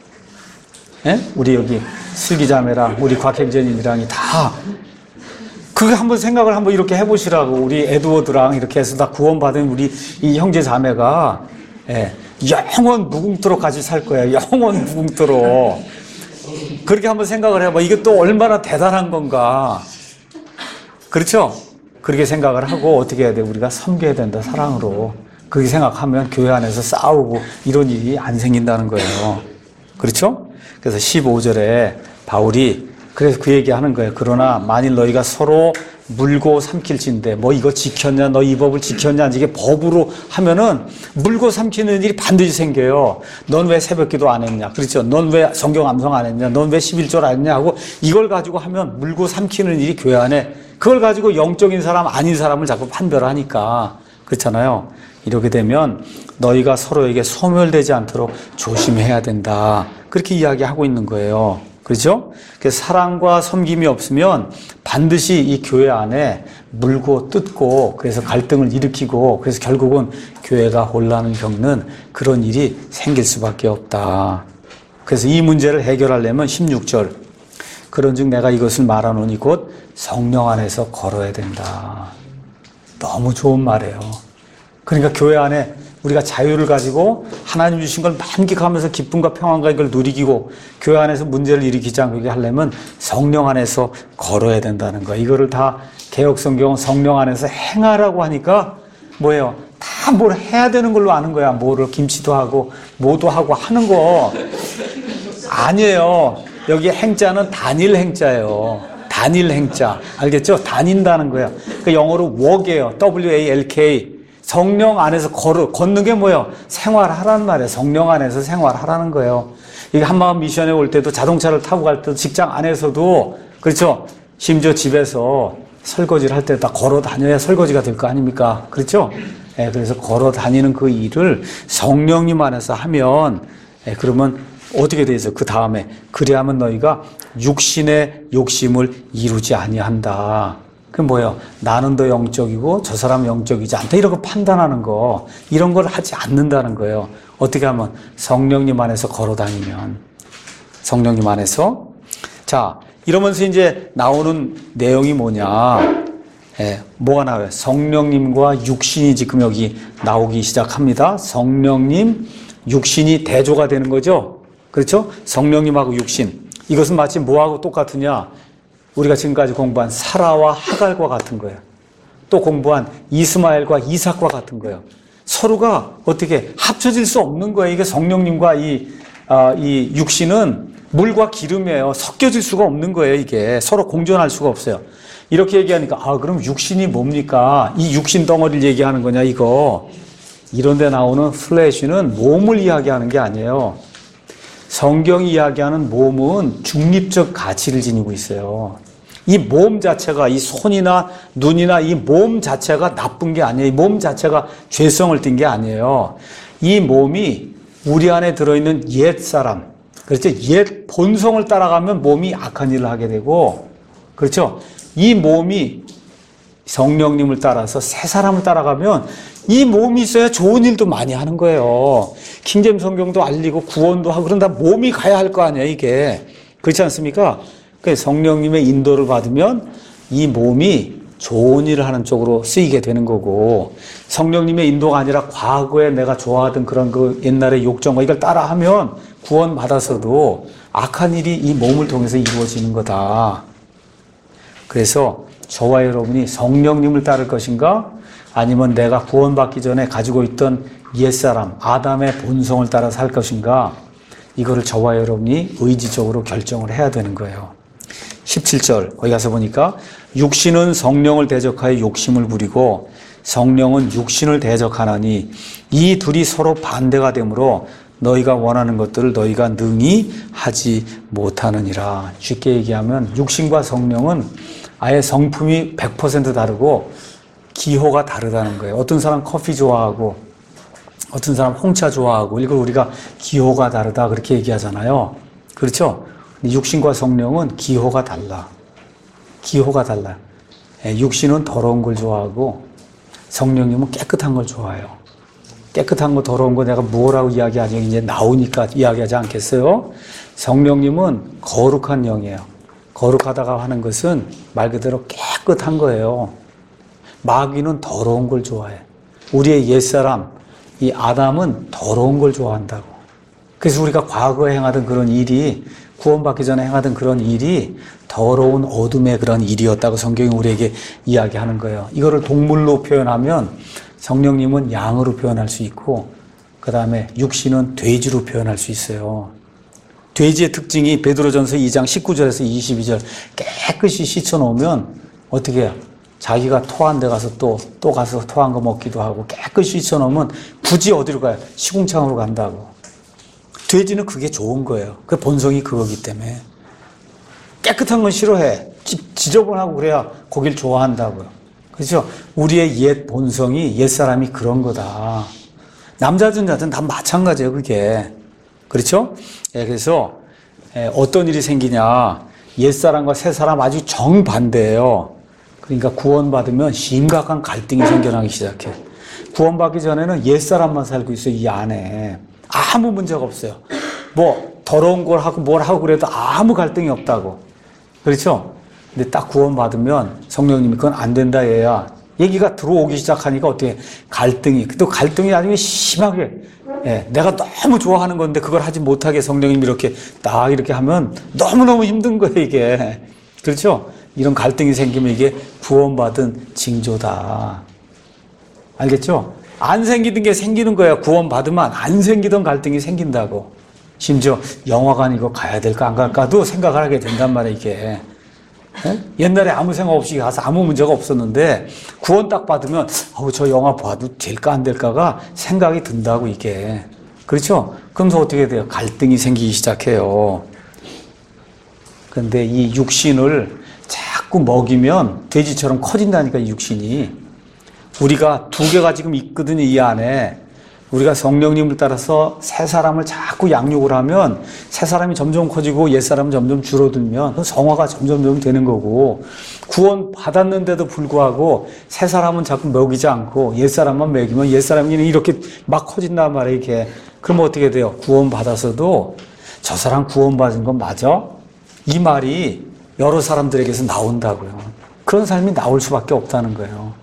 우리 여기 슬기 자매랑 우리 곽행전이랑 다 그거 한번 생각을 한번 이렇게 해보시라고. 우리 에드워드랑 이렇게 해서 다 구원받은 우리 이 형제 자매가 영원 무궁토록 같이 살 거야. 영원 무궁토록. 그렇게 한번 생각을 해봐. 이게 또 얼마나 대단한 건가. 그렇죠? 그렇게 생각을 하고 어떻게 해야 돼? 우리가 섬겨야 된다, 사랑으로. 그렇게 생각하면 교회 안에서 싸우고 이런 일이 안 생긴다는 거예요. 그렇죠? 그래서 15절에 바울이 그래서 그 얘기하는 거예요. 그러나 만일 너희가 서로 물고 삼킬진데 뭐 이거 지켰냐, 너 이 법을 지켰냐, 이게 법으로 하면은 물고 삼키는 일이 반드시 생겨요. 넌 왜 새벽기도 안 했냐, 그렇죠? 넌 왜 성경 암송 안 했냐, 넌 왜 11절 안 했냐 하고 이걸 가지고 하면 물고 삼키는 일이 교회 안에, 그걸 가지고 영적인 사람 아닌 사람을 자꾸 판별하니까 그렇잖아요. 이렇게 되면 너희가 서로에게 소멸되지 않도록 조심해야 된다, 그렇게 이야기하고 있는 거예요. 그렇죠? 그래서 사랑과 섬김이 없으면 반드시 이 교회 안에 물고 뜯고 그래서 갈등을 일으키고 그래서 결국은 교회가 혼란을 겪는 그런 일이 생길 수밖에 없다. 그래서 이 문제를 해결하려면 16절 그런즉 내가 이것을 말하노니 곧 성령 안에서 걸어야 된다. 너무 좋은 말이에요. 그러니까 교회 안에 우리가 자유를 가지고 하나님 주신 걸 만끽하면서 기쁨과 평안과 이걸 누리고 교회 안에서 문제를 일으키지 않게 하려면 성령 안에서 걸어야 된다는 거예요. 이거를 다 개혁성경은 성령 안에서 행하라고 하니까 뭐예요? 다 뭘 해야 되는 걸로 아는 거야. 뭐를 김치도 하고 뭐도 하고 하는 거 아니에요. 여기 행자는 단일 행자예요. 단일 행자. 알겠죠? 다닌다는 거예요. 그 영어로 walk이에요. W-A-L-K. 성령 안에서 걷는 게 뭐예요? 생활하라는 말이에요. 성령 안에서 생활하라는 거예요. 이게 한마음 미션에 올 때도 자동차를 타고 갈 때도 직장 안에서도 그렇죠? 심지어 집에서 설거지를 할 때 다 걸어 다녀야 설거지가 될 거 아닙니까? 그렇죠? 예, 그래서 걸어 다니는 그 일을 성령님 안에서 하면 그러면 어떻게 되죠? 그 다음에 그리하면 너희가 육신의 욕심을 이루지 아니한다. 그게 뭐예요? 나는 더 영적이고 저 사람은 영적이지 않다. 이런 거 판단하는 거, 이런 걸 하지 않는다는 거예요. 어떻게 하면? 성령님 안에서 걸어 다니면. 성령님 안에서. 자, 이러면서 이제 나오는 내용이 뭐냐. 뭐가 나와요? 성령님과 육신이 지금 여기 나오기 시작합니다. 성령님, 육신이 대조가 되는 거죠. 그렇죠? 성령님하고 육신. 이것은 마치 뭐하고 똑같으냐? 우리가 지금까지 공부한 사라와 하갈과 같은 거예요. 또 공부한 이스마엘과 이삭과 같은 거예요. 서로가 어떻게 합쳐질 수 없는 거예요. 이게 성령님과 이 육신은 물과 기름이에요. 섞여질 수가 없는 거예요. 이게 서로 공존할 수가 없어요. 이렇게 얘기하니까 그럼 육신이 뭡니까? 이 육신 덩어리를 얘기하는 거냐 이거. 이런 데 나오는 플래시는 몸을 이야기하는 게 아니에요. 성경이 이야기하는 몸은 중립적 가치를 지니고 있어요. 이 몸 자체가, 이 손이나 눈이나 이 몸 자체가 나쁜 게 아니에요. 이 몸 자체가 죄성을 띈 게 아니에요. 이 몸이 우리 안에 들어있는 옛 사람, 그렇죠? 옛 본성을 따라가면 몸이 악한 일을 하게 되고, 그렇죠? 이 몸이 성령님을 따라서 새 사람을 따라가면 이 몸이 있어야 좋은 일도 많이 하는 거예요. 킹잼 성경도 알리고 구원도 하고 그런다 몸이 가야 할 거 아니에요, 이게. 그렇지 않습니까? 그래서 성령님의 인도를 받으면 이 몸이 좋은 일을 하는 쪽으로 쓰이게 되는 거고, 성령님의 인도가 아니라 과거에 내가 좋아하던 그런 그 옛날의 욕정과 이걸 따라하면 구원 받아서도 악한 일이 이 몸을 통해서 이루어지는 거다. 그래서 저와 여러분이 성령님을 따를 것인가? 아니면 내가 구원받기 전에 가지고 있던 옛사람, 아담의 본성을 따라 살 것인가? 이거를 저와 여러분이 의지적으로 결정을 해야 되는 거예요. 17절, 거기 가서 보니까 육신은 성령을 대적하여 욕심을 부리고 성령은 육신을 대적하나니 이 둘이 서로 반대가 되므로 너희가 원하는 것들을 너희가 능히 하지 못하느니라. 쉽게 얘기하면 육신과 성령은 아예 성품이 100% 다르고 기호가 다르다는 거예요. 어떤 사람 커피 좋아하고 어떤 사람 홍차 좋아하고 이걸 우리가 기호가 다르다 그렇게 얘기하잖아요. 그렇죠? 육신과 성령은 기호가 달라. 기호가 달라요. 육신은 더러운 걸 좋아하고 성령님은 깨끗한 걸 좋아해요. 깨끗한 거 더러운 거 내가 뭐라고 이야기하지 이제 나오니까 이야기하지 않겠어요? 성령님은 거룩한 영이에요. 거룩하다가 하는 것은 말 그대로 깨끗한 거예요. 마귀는 더러운 걸 좋아해. 우리의 옛사람, 이 아담은 더러운 걸 좋아한다고. 그래서 우리가 과거에 행하던 그런 일이 구원받기 전에 행하던 그런 일이 더러운 어둠의 그런 일이었다고 성경이 우리에게 이야기하는 거예요. 이거를 동물로 표현하면 성령님은 양으로 표현할 수 있고 그 다음에 육신은 돼지로 표현할 수 있어요. 돼지의 특징이 베드로전서 2장 19절에서 22절 깨끗이 씻어놓으면 어떻게 해요? 자기가 토한 데 가서 또 가서 토한 거 먹기도 하고 깨끗이 씻어놓으면 굳이 어디로 가요? 시궁창으로 간다고. 돼지는 그게 좋은 거예요. 그 본성이 그거기 때문에. 깨끗한 건 싫어해. 지저분하고 그래야 거길 좋아한다고요. 그렇죠? 우리의 옛 본성이 옛사람이 그런 거다. 남자든 여자든 다 마찬가지예요, 그게. 그렇죠? 예, 그래서 어떤 일이 생기냐. 옛사람과 새사람 아주 정반대예요. 그러니까 구원받으면 심각한 갈등이 생겨나기 시작해. 구원받기 전에는 옛사람만 살고 있어요, 이 안에. 아무 문제가 없어요. 뭐 더러운 걸 하고 뭘 하고 그래도 아무 갈등이 없다고. 그렇죠? 근데 딱 구원받으면 성령님이 그건 안 된다 얘야. 얘기가 들어오기 시작하니까 어떻게 갈등이 또 갈등이 나중에 심하게 내가 너무 좋아하는 건데 그걸 하지 못하게 성령님이 이렇게 딱 이렇게 하면 너무너무 힘든 거예요 이게. 그렇죠? 이런 갈등이 생기면 이게 구원받은 징조다. 알겠죠? 안 생기던 게 생기는 거야. 구원받으면 안 생기던 갈등이 생긴다고. 심지어 영화관 이거 가야 될까 안 갈까도 생각을 하게 된단 말이야 이게. 옛날에 아무 생각 없이 가서 아무 문제가 없었는데 구원 딱 받으면 저 영화 봐도 될까 안 될까가 생각이 든다고 이게. 그렇죠? 그러면서 어떻게 돼요? 갈등이 생기기 시작해요. 그런데 이 육신을 자꾸 먹이면 돼지처럼 커진다니까 이 육신이. 우리가 두 개가 지금 있거든요 이 안에. 우리가 성령님을 따라서 새 사람을 자꾸 양육을 하면 새 사람이 점점 커지고 옛 사람은 점점 줄어들면 성화가 점점 되는 거고, 구원 받았는데도 불구하고 새 사람은 자꾸 먹이지 않고 옛 사람만 먹이면 옛 사람이 이렇게 막 커진단 말이에요 이게. 그러면 어떻게 돼요? 구원 받았어도 저 사람 구원 받은 건 맞아? 이 말이 여러 사람들에게서 나온다고요. 그런 삶이 나올 수밖에 없다는 거예요.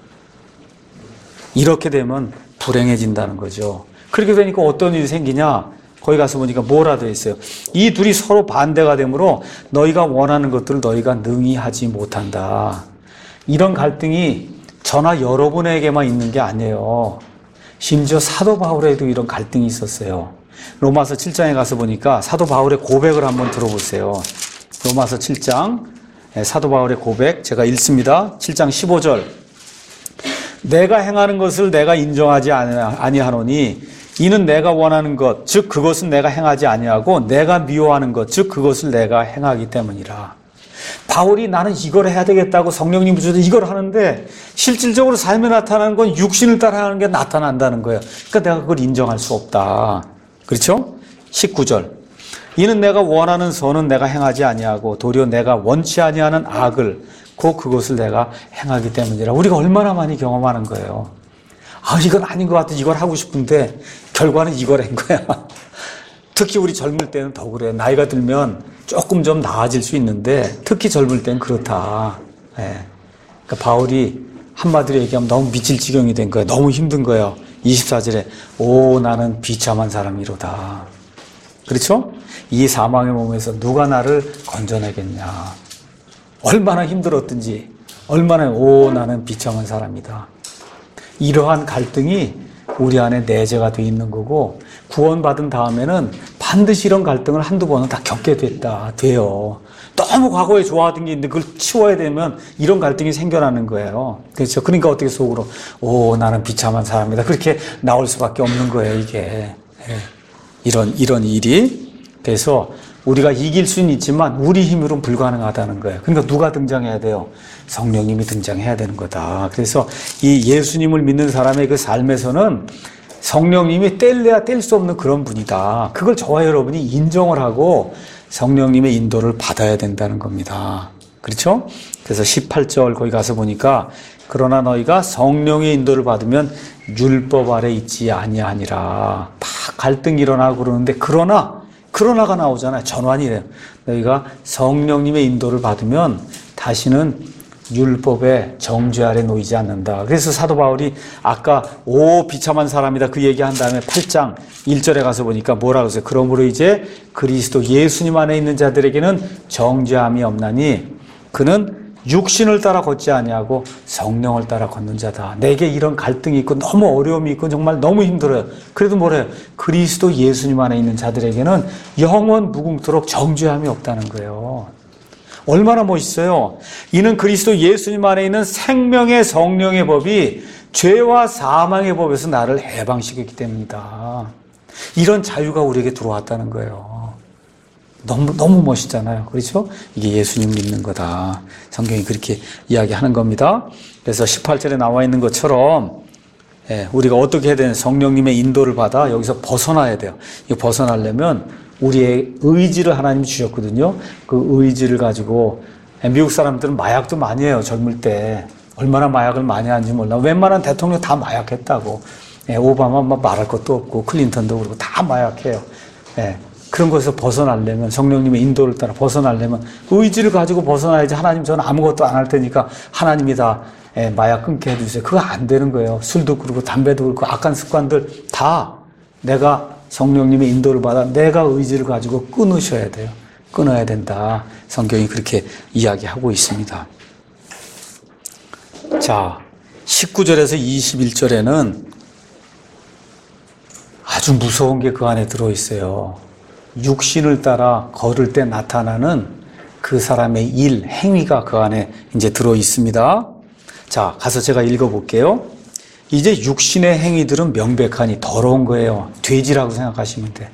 이렇게 되면 불행해진다는 거죠. 그렇게 되니까 어떤 일이 생기냐? 거기 가서 보니까 뭐라 되어 있어요? 이 둘이 서로 반대가 되므로 너희가 원하는 것들을 너희가 능히 하지 못한다. 이런 갈등이 저나 여러분에게만 있는 게 아니에요. 심지어 사도 바울에도 이런 갈등이 있었어요. 로마서 7장에 가서 보니까 사도 바울의 고백을 한번 들어보세요. 로마서 7장 사도 바울의 고백 제가 읽습니다. 7장 15절. 내가 행하는 것을 내가 인정하지 아니하노니 이는 내가 원하는 것 즉 그것은 내가 행하지 아니하고 내가 미워하는 것 즉 그것을 내가 행하기 때문이라. 바울이 나는 이걸 해야 되겠다고 성령님 부여서 이걸 하는데 실질적으로 삶에 나타나는 건 육신을 따라하는 게 나타난다는 거예요. 그러니까 내가 그걸 인정할 수 없다. 그렇죠? 19절. 이는 내가 원하는 선은 내가 행하지 아니하고 도리어 내가 원치 아니하는 악을 그것을 내가 행하기 때문이라. 우리가 얼마나 많이 경험하는 거예요. 이건 아닌 것 같아. 이걸 하고 싶은데 결과는 이걸 한 거야. 특히 우리 젊을 때는 더 그래요. 나이가 들면 조금 좀 나아질 수 있는데 특히 젊을 때는 그렇다. 그러니까 바울이 한마디로 얘기하면 너무 미칠 지경이 된 거예요. 너무 힘든 거예요. 24절에 나는 비참한 사람이로다. 그렇죠? 이 사망의 몸에서 누가 나를 건져내겠냐. 얼마나 힘들었든지 얼마나 나는 비참한 사람이다. 이러한 갈등이 우리 안에 내재가 돼 있는 거고, 구원받은 다음에는 반드시 이런 갈등을 한두 번은 다 겪게 돼요. 너무 과거에 좋아하던 게 있는데 그걸 치워야 되면 이런 갈등이 생겨나는 거예요. 그렇죠? 그러니까 어떻게 속으로 나는 비참한 사람이다. 그렇게 나올 수밖에 없는 거예요 이게. 이런 일이. 그래서 우리가 이길 수는 있지만 우리 힘으로는 불가능하다는 거예요. 그러니까 누가 등장해야 돼요? 성령님이 등장해야 되는 거다. 그래서 이 예수님을 믿는 사람의 그 삶에서는 성령님이 뗄래야 뗄 수 없는 그런 분이다. 그걸 저와 여러분이 인정을 하고 성령님의 인도를 받아야 된다는 겁니다. 그렇죠? 그래서 18절 거기 가서 보니까 그러나 너희가 성령의 인도를 받으면 율법 아래 있지 아니하니라. 막 갈등이 일어나고 그러는데 그러나가 나오잖아요. 전환이래요. 너희가 성령님의 인도를 받으면 다시는 율법의 정죄 아래 놓이지 않는다. 그래서 사도 바울이 아까 비참한 사람이다 그 얘기한 다음에 8장 1절에 가서 보니까 뭐라 그러세요? 그러므로 이제 그리스도 예수님 안에 있는 자들에게는 정죄함이 없나니 그는 육신을 따라 걷지 아니하고 성령을 따라 걷는 자다. 내게 이런 갈등이 있고 너무 어려움이 있고 정말 너무 힘들어요. 그래도 뭐래요? 그리스도 예수님 안에 있는 자들에게는 영원 무궁토록 정죄함이 없다는 거예요. 얼마나 멋있어요. 이는 그리스도 예수님 안에 있는 생명의 성령의 법이 죄와 사망의 법에서 나를 해방시켰기 때문이다. 이런 자유가 우리에게 들어왔다는 거예요. 너무 멋있잖아요. 그렇죠? 이게 예수님 믿는 거다. 성경이 그렇게 이야기하는 겁니다. 그래서 18절에 나와 있는 것처럼 우리가 어떻게 해야 되는 성령님의 인도를 받아 여기서 벗어나야 돼요. 이거 벗어나려면 우리의 의지를 하나님이 주셨거든요. 그 의지를 가지고 미국 사람들은 마약도 많이 해요. 젊을 때. 얼마나 마약을 많이 하는지 몰라. 웬만한 대통령 다 마약했다고. 오바마 말할 것도 없고 클린턴도 그렇고 다 마약해요. 그런 것에서 벗어나려면 성령님의 인도를 따라 벗어나려면 의지를 가지고 벗어나야지. 하나님 저는 아무것도 안 할 테니까 하나님이 다 마약 끊게 해주세요. 그거 안 되는 거예요. 술도 그렇고 담배도 그렇고 악한 습관들 다 내가 성령님의 인도를 받아 내가 의지를 가지고 끊으셔야 돼요. 끊어야 된다. 성경이 그렇게 이야기하고 있습니다. 자, 19절에서 21절에는 아주 무서운 게 그 안에 들어있어요. 육신을 따라 걸을 때 나타나는 그 사람의 일, 행위가 그 안에 이제 들어있습니다. 자, 가서 제가 읽어볼게요. 이제 육신의 행위들은 명백하니 더러운 거예요. 돼지라고 생각하시면 돼.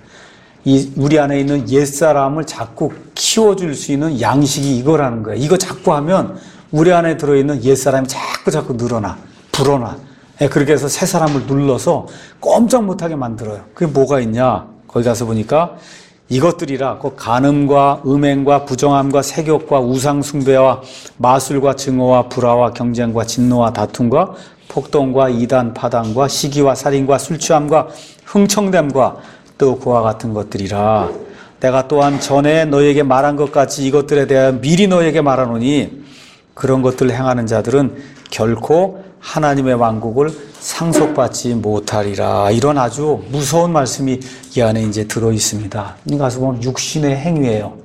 우리 안에 있는 옛사람을 자꾸 키워줄 수 있는 양식이 이거라는 거예요. 이거 자꾸 하면 우리 안에 들어있는 옛사람이 자꾸 늘어나, 불어나. 그렇게 해서 새 사람을 눌러서 꼼짝 못하게 만들어요. 그게 뭐가 있냐? 거기 가서 보니까 이것들이라 그 간음과 음행과 부정함과 색욕과 우상숭배와 마술과 증오와 불화와 경쟁과 진노와 다툼과 폭동과 이단 파당과 시기와 살인과 술취함과 흥청됨과 또 그와 같은 것들이라. 내가 또한 전에 너에게 말한 것 같이 이것들에 대하여 미리 너에게 말하노니 그런 것들을 행하는 자들은 결코 하나님의 왕국을 상속받지 못하리라. 이런 아주 무서운 말씀이 이 안에 이제 들어 있습니다. 가서 보면 육신의 행위예요.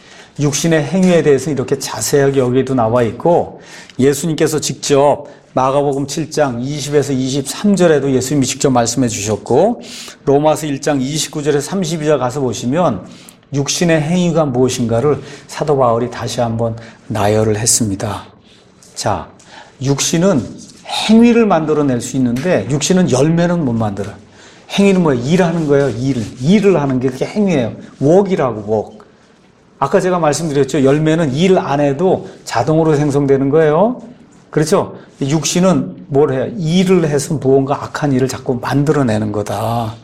육신의 행위에 대해서 이렇게 자세하게 여기에도 나와 있고 예수님께서 직접 마가복음 7장 20에서 23절에도 예수님이 직접 말씀해 주셨고 로마서 1장 29절에서 32절 가서 보시면 육신의 행위가 무엇인가를 사도 바울이 다시 한번 나열을 했습니다. 자, 육신은 행위를 만들어낼 수 있는데 육신은 열매는 못 만들어요. 행위는 뭐예요? 일하는 거예요. 일을 하는 게 그게 행위예요. work이라고 work. 아까 제가 말씀드렸죠. 열매는 일 안 해도 자동으로 생성되는 거예요. 그렇죠? 육신은 뭘 해요? 일을 해서 무언가 악한 일을 자꾸 만들어내는 거다.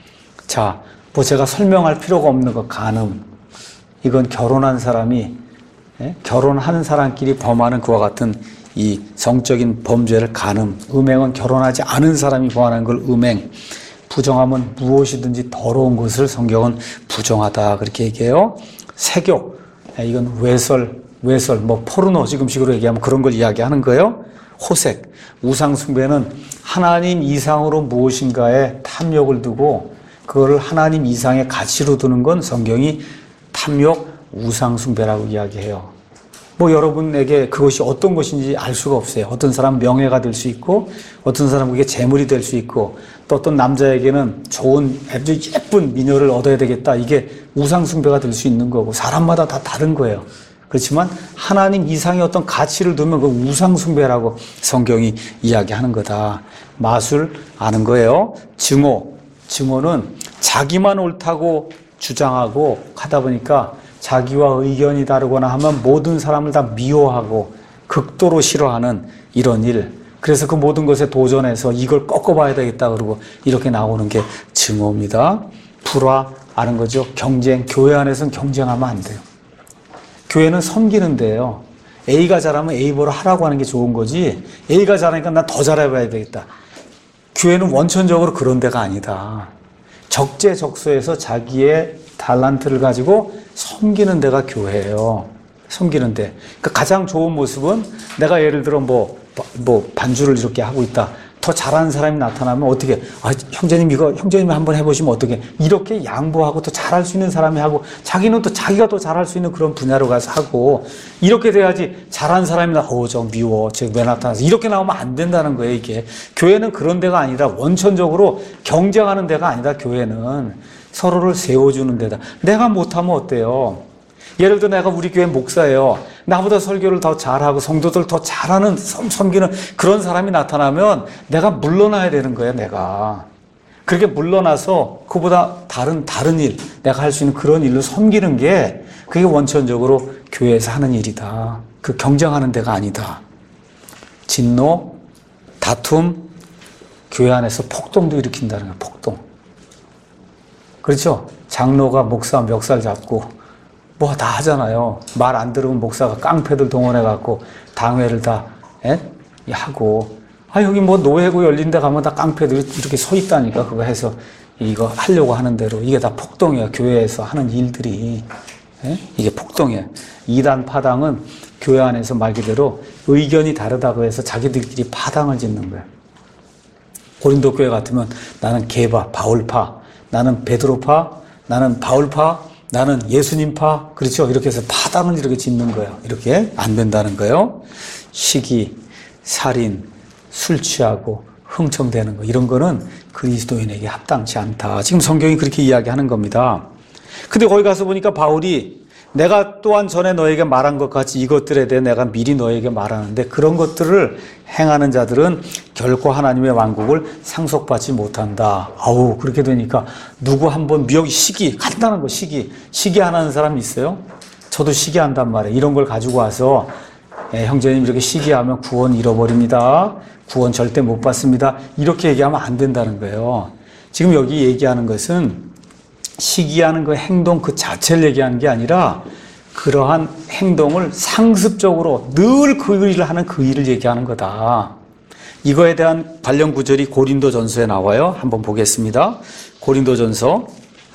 자, 뭐 제가 설명할 필요가 없는 거, 간음. 이건 결혼한 사람이, 결혼한 사람끼리 범하는 그와 같은 이 성적인 범죄를 간음. 음행은 결혼하지 않은 사람이 범하는 걸 음행. 부정함은 무엇이든지 더러운 것을 성경은 부정하다. 그렇게 얘기해요. 색욕. 이건 외설, 뭐 포르노 지금식으로 얘기하면 그런 걸 이야기하는 거예요. 호색, 우상숭배는 하나님 이상으로 무엇인가에 탐욕을 두고 그거를 하나님 이상의 가치로 두는 건 성경이 탐욕, 우상숭배라고 이야기해요. 뭐 여러분에게 그것이 어떤 것인지 알 수가 없어요. 어떤 사람은 명예가 될 수 있고 어떤 사람은 그게 재물이 될 수 있고 또 어떤 남자에게는 좋은 아주 예쁜 미녀를 얻어야 되겠다. 이게 우상숭배가 될 수 있는 거고 사람마다 다 다른 거예요. 그렇지만 하나님 이상의 어떤 가치를 두면 그 우상숭배라고 성경이 이야기하는 거다. 마술 아는 거예요. 증오는 자기만 옳다고 주장하고 하다 보니까 자기와 의견이 다르거나 하면 모든 사람을 다 미워하고 극도로 싫어하는 이런 일. 그래서 그 모든 것에 도전해서 이걸 꺾어봐야 되겠다 그러고 이렇게 나오는 게 증오입니다. 불화 아는 거죠. 경쟁. 교회 안에서는 경쟁하면 안 돼요. 교회는 섬기는 데예요. A가 잘하면 A보러 하라고 하는 게 좋은 거지 A가 잘하니까 나 더 잘해봐야 되겠다. 교회는 원천적으로 그런 데가 아니다. 적재적소에서 자기의 달란트를 가지고 섬기는 데가 교회예요. 섬기는데. 그러니까 가장 좋은 모습은 내가 예를 들어 뭐 반주를 이렇게 하고 있다. 더 잘하는 사람이 나타나면 어떻게, 형제님 이거, 형제님 한번 해보시면 어떻게, 이렇게 양보하고 더 잘할 수 있는 사람이 하고, 자기는 또 자기가 더 잘할 수 있는 그런 분야로 가서 하고, 이렇게 돼야지 잘하는 사람이 저 미워, 쟤 왜 나타나서, 이렇게 나오면 안 된다는 거예요, 이게. 교회는 그런 데가 아니라, 원천적으로 경쟁하는 데가 아니다, 교회는. 서로를 세워주는 데다. 내가 못하면 어때요? 예를 들어 내가 우리 교회 목사예요. 나보다 설교를 더 잘하고 성도들 더 잘하는 섬기는 그런 사람이 나타나면 내가 물러나야 되는 거예요, 내가. 그렇게 물러나서 그보다 다른 일, 내가 할 수 있는 그런 일로 섬기는 게 그게 원천적으로 교회에서 하는 일이다. 그 경쟁하는 데가 아니다. 진노, 다툼, 교회 안에서 폭동도 일으킨다는 거예요, 폭동. 그렇죠? 장로가 목사 멱살 잡고 뭐 다 하잖아요. 말 안 들으면 목사가 깡패들 동원해갖고 당회를 다 하고, 여기 뭐 노회구 열린 데 가면 다 깡패들이 이렇게 서 있다니까. 그거 해서 이거 하려고 하는 대로. 이게 다 폭동이야. 교회에서 하는 일들이. 이게 폭동이에요. 이단 파당은 교회 안에서 말 그대로 의견이 다르다고 해서 자기들끼리 파당을 짓는 거예요. 고린도 교회 같으면 나는 게바, 바울파, 나는 베드로파, 나는 바울파, 나는 예수님파, 그렇죠? 이렇게 해서 파당을 이렇게 짓는 거예요. 이렇게 안 된다는 거예요. 시기, 살인, 술 취하고 흥청대는 거, 이런 거는 그리스도인에게 합당치 않다. 지금 성경이 그렇게 이야기하는 겁니다. 근데 거기 가서 보니까 바울이 내가 또한 전에 너에게 말한 것 같이 이것들에 대해 내가 미리 너에게 말하는데 그런 것들을 행하는 자들은 결코 하나님의 왕국을 상속받지 못한다. 그렇게 되니까 누구 한번 시기, 간단한 거 시기 하는 사람 있어요? 저도 시기한단 말이에요. 이런 걸 가지고 와서 형제님 이렇게 시기하면 구원 잃어버립니다. 구원 절대 못 받습니다. 이렇게 얘기하면 안 된다는 거예요. 지금 여기 얘기하는 것은 시기하는 그 행동 그 자체를 얘기하는 게 아니라 그러한 행동을 상습적으로 늘 그 일을 하는 그 일을 얘기하는 거다. 이거에 대한 관련 구절이 고린도전서에 나와요. 한번 보겠습니다. 고린도전서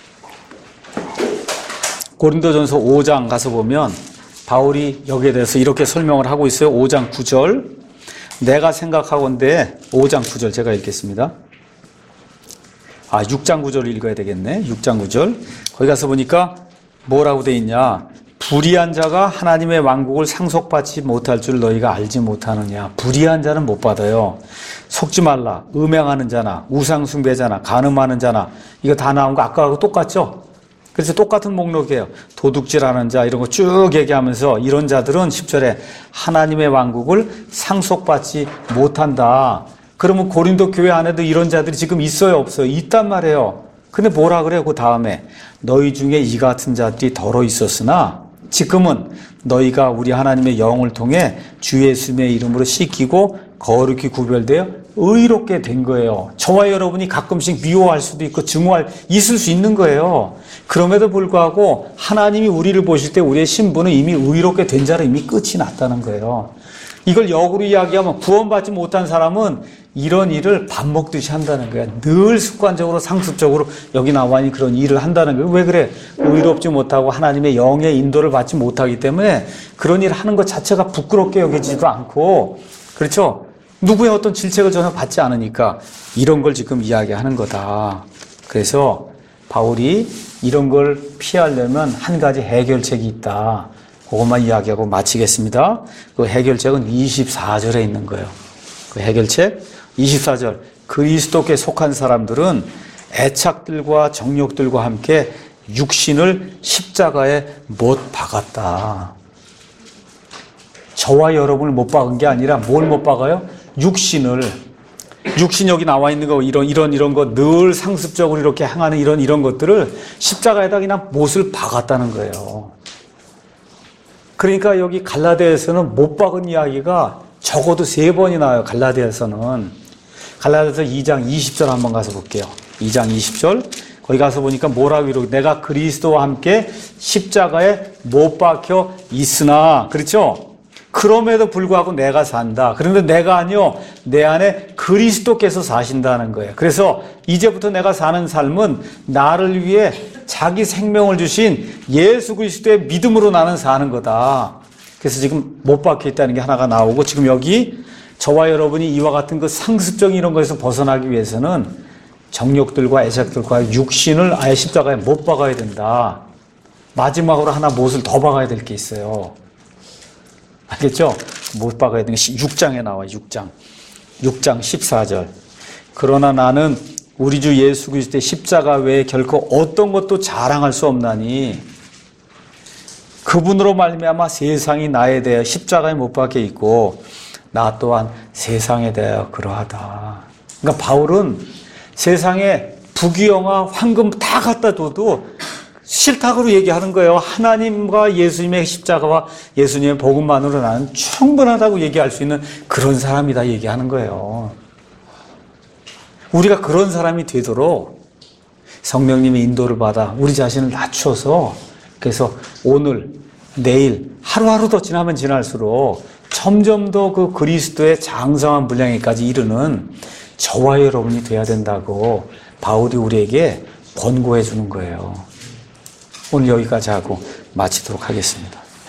5장 가서 보면 바울이 여기에 대해서 이렇게 설명을 하고 있어요. 5장 9절. 내가 생각하건대 5장 9절 제가 읽겠습니다. 6장 9절 읽어야 되겠네. 6장 9절. 거기 가서 보니까 뭐라고 돼 있냐. 불의한 자가 하나님의 왕국을 상속받지 못할 줄 너희가 알지 못하느냐. 불의한 자는 못 받아요. 속지 말라. 음행하는 자나 우상 숭배자나 간음하는 자나 이거 다 나온 거 아까하고 똑같죠? 그래서 똑같은 목록이에요. 도둑질하는 자 이런 거 쭉 얘기하면서 이런 자들은 10절에 하나님의 왕국을 상속받지 못한다. 그러면 고린도 교회 안에도 이런 자들이 지금 있어요, 없어요? 있단 말이에요. 근데 뭐라 그래요? 그 다음에 너희 중에 이 같은 자들이 덜어 있었으나 지금은 너희가 우리 하나님의 영을 통해 주 예수님의 이름으로 씻기고 거룩히 구별되어 의롭게 된 거예요. 저와 여러분이 가끔씩 미워할 수도 있고 있을 수 있는 거예요. 그럼에도 불구하고 하나님이 우리를 보실 때 우리의 신분은 이미 의롭게 된 자로 이미 끝이 났다는 거예요. 이걸 역으로 이야기하면 구원받지 못한 사람은 이런 일을 밥 먹듯이 한다는 거야. 늘 습관적으로 상습적으로 여기 나와 있는 그런 일을 한다는 거예요. 왜 그래? 의롭지 못하고 하나님의 영의 인도를 받지 못하기 때문에 그런 일을 하는 것 자체가 부끄럽게 여기지도 않고, 그렇죠? 누구의 어떤 질책을 전혀 받지 않으니까 이런 걸 지금 이야기하는 거다. 그래서 바울이 이런 걸 피하려면 한 가지 해결책이 있다. 그것만 이야기하고 마치겠습니다. 그 해결책은 24절에 있는 거예요. 그 해결책 24절. 그리스도께 속한 사람들은 애착들과 정욕들과 함께 육신을 십자가에 못 박았다. 저와 여러분을 못 박은 게 아니라 뭘 못 박아요? 육신 여기 나와 있는 거 이런 거 늘 상습적으로 이렇게 행하는 이런 것들을 십자가에다 그냥 못을 박았다는 거예요. 그러니까 여기 갈라디아에서는 못 박은 이야기가 적어도 3번이 나와요. 갈라디아에서 2장 20절 한번 가서 볼게요. 2장 20절. 거기 가서 보니까 뭐라고 이러고 내가 그리스도와 함께 십자가에 못 박혀 있으나, 그렇죠? 그럼에도 불구하고 내가 산다. 그런데 내가 아니요, 내 안에 그리스도께서 사신다는 거예요. 그래서 이제부터 내가 사는 삶은 나를 위해 자기 생명을 주신 예수 그리스도의 믿음으로 나는 사는 거다. 그래서 지금 못 박혀 있다는 게 하나가 나오고, 지금 여기 저와 여러분이 이와 같은 그 상습적인 이런 것에서 벗어나기 위해서는 정욕들과 애착들과 육신을 아예 십자가에 못 박아야 된다. 마지막으로 하나 못을 더 박아야 될 게 있어요. 알겠죠? 못 박아야 되는 게 6장에 나와요. 6장 14절. 그러나 나는 우리 주 예수 그리스도의 십자가 외에 결코 어떤 것도 자랑할 수 없나니 그분으로 말미암아 세상이 나에 대하여 십자가에 못 박혀 있고 나 또한 세상에 대하여 그러하다. 그러니까 바울은 세상에 부귀영화, 황금 다 갖다 둬도 싫다고 얘기하는 거예요. 하나님과 예수님의 십자가와 예수님의 복음만으로 나는 충분하다고 얘기할 수 있는 그런 사람이다 얘기하는 거예요. 우리가 그런 사람이 되도록 성령님의 인도를 받아 우리 자신을 낮춰서, 그래서 오늘, 내일, 하루하루 더 지나면 지날수록 점점 더 그 그리스도의 장성한 분량에까지 이르는 저와 여러분이 돼야 된다고 바울이 우리에게 권고해 주는 거예요. 오늘 여기까지 하고 마치도록 하겠습니다.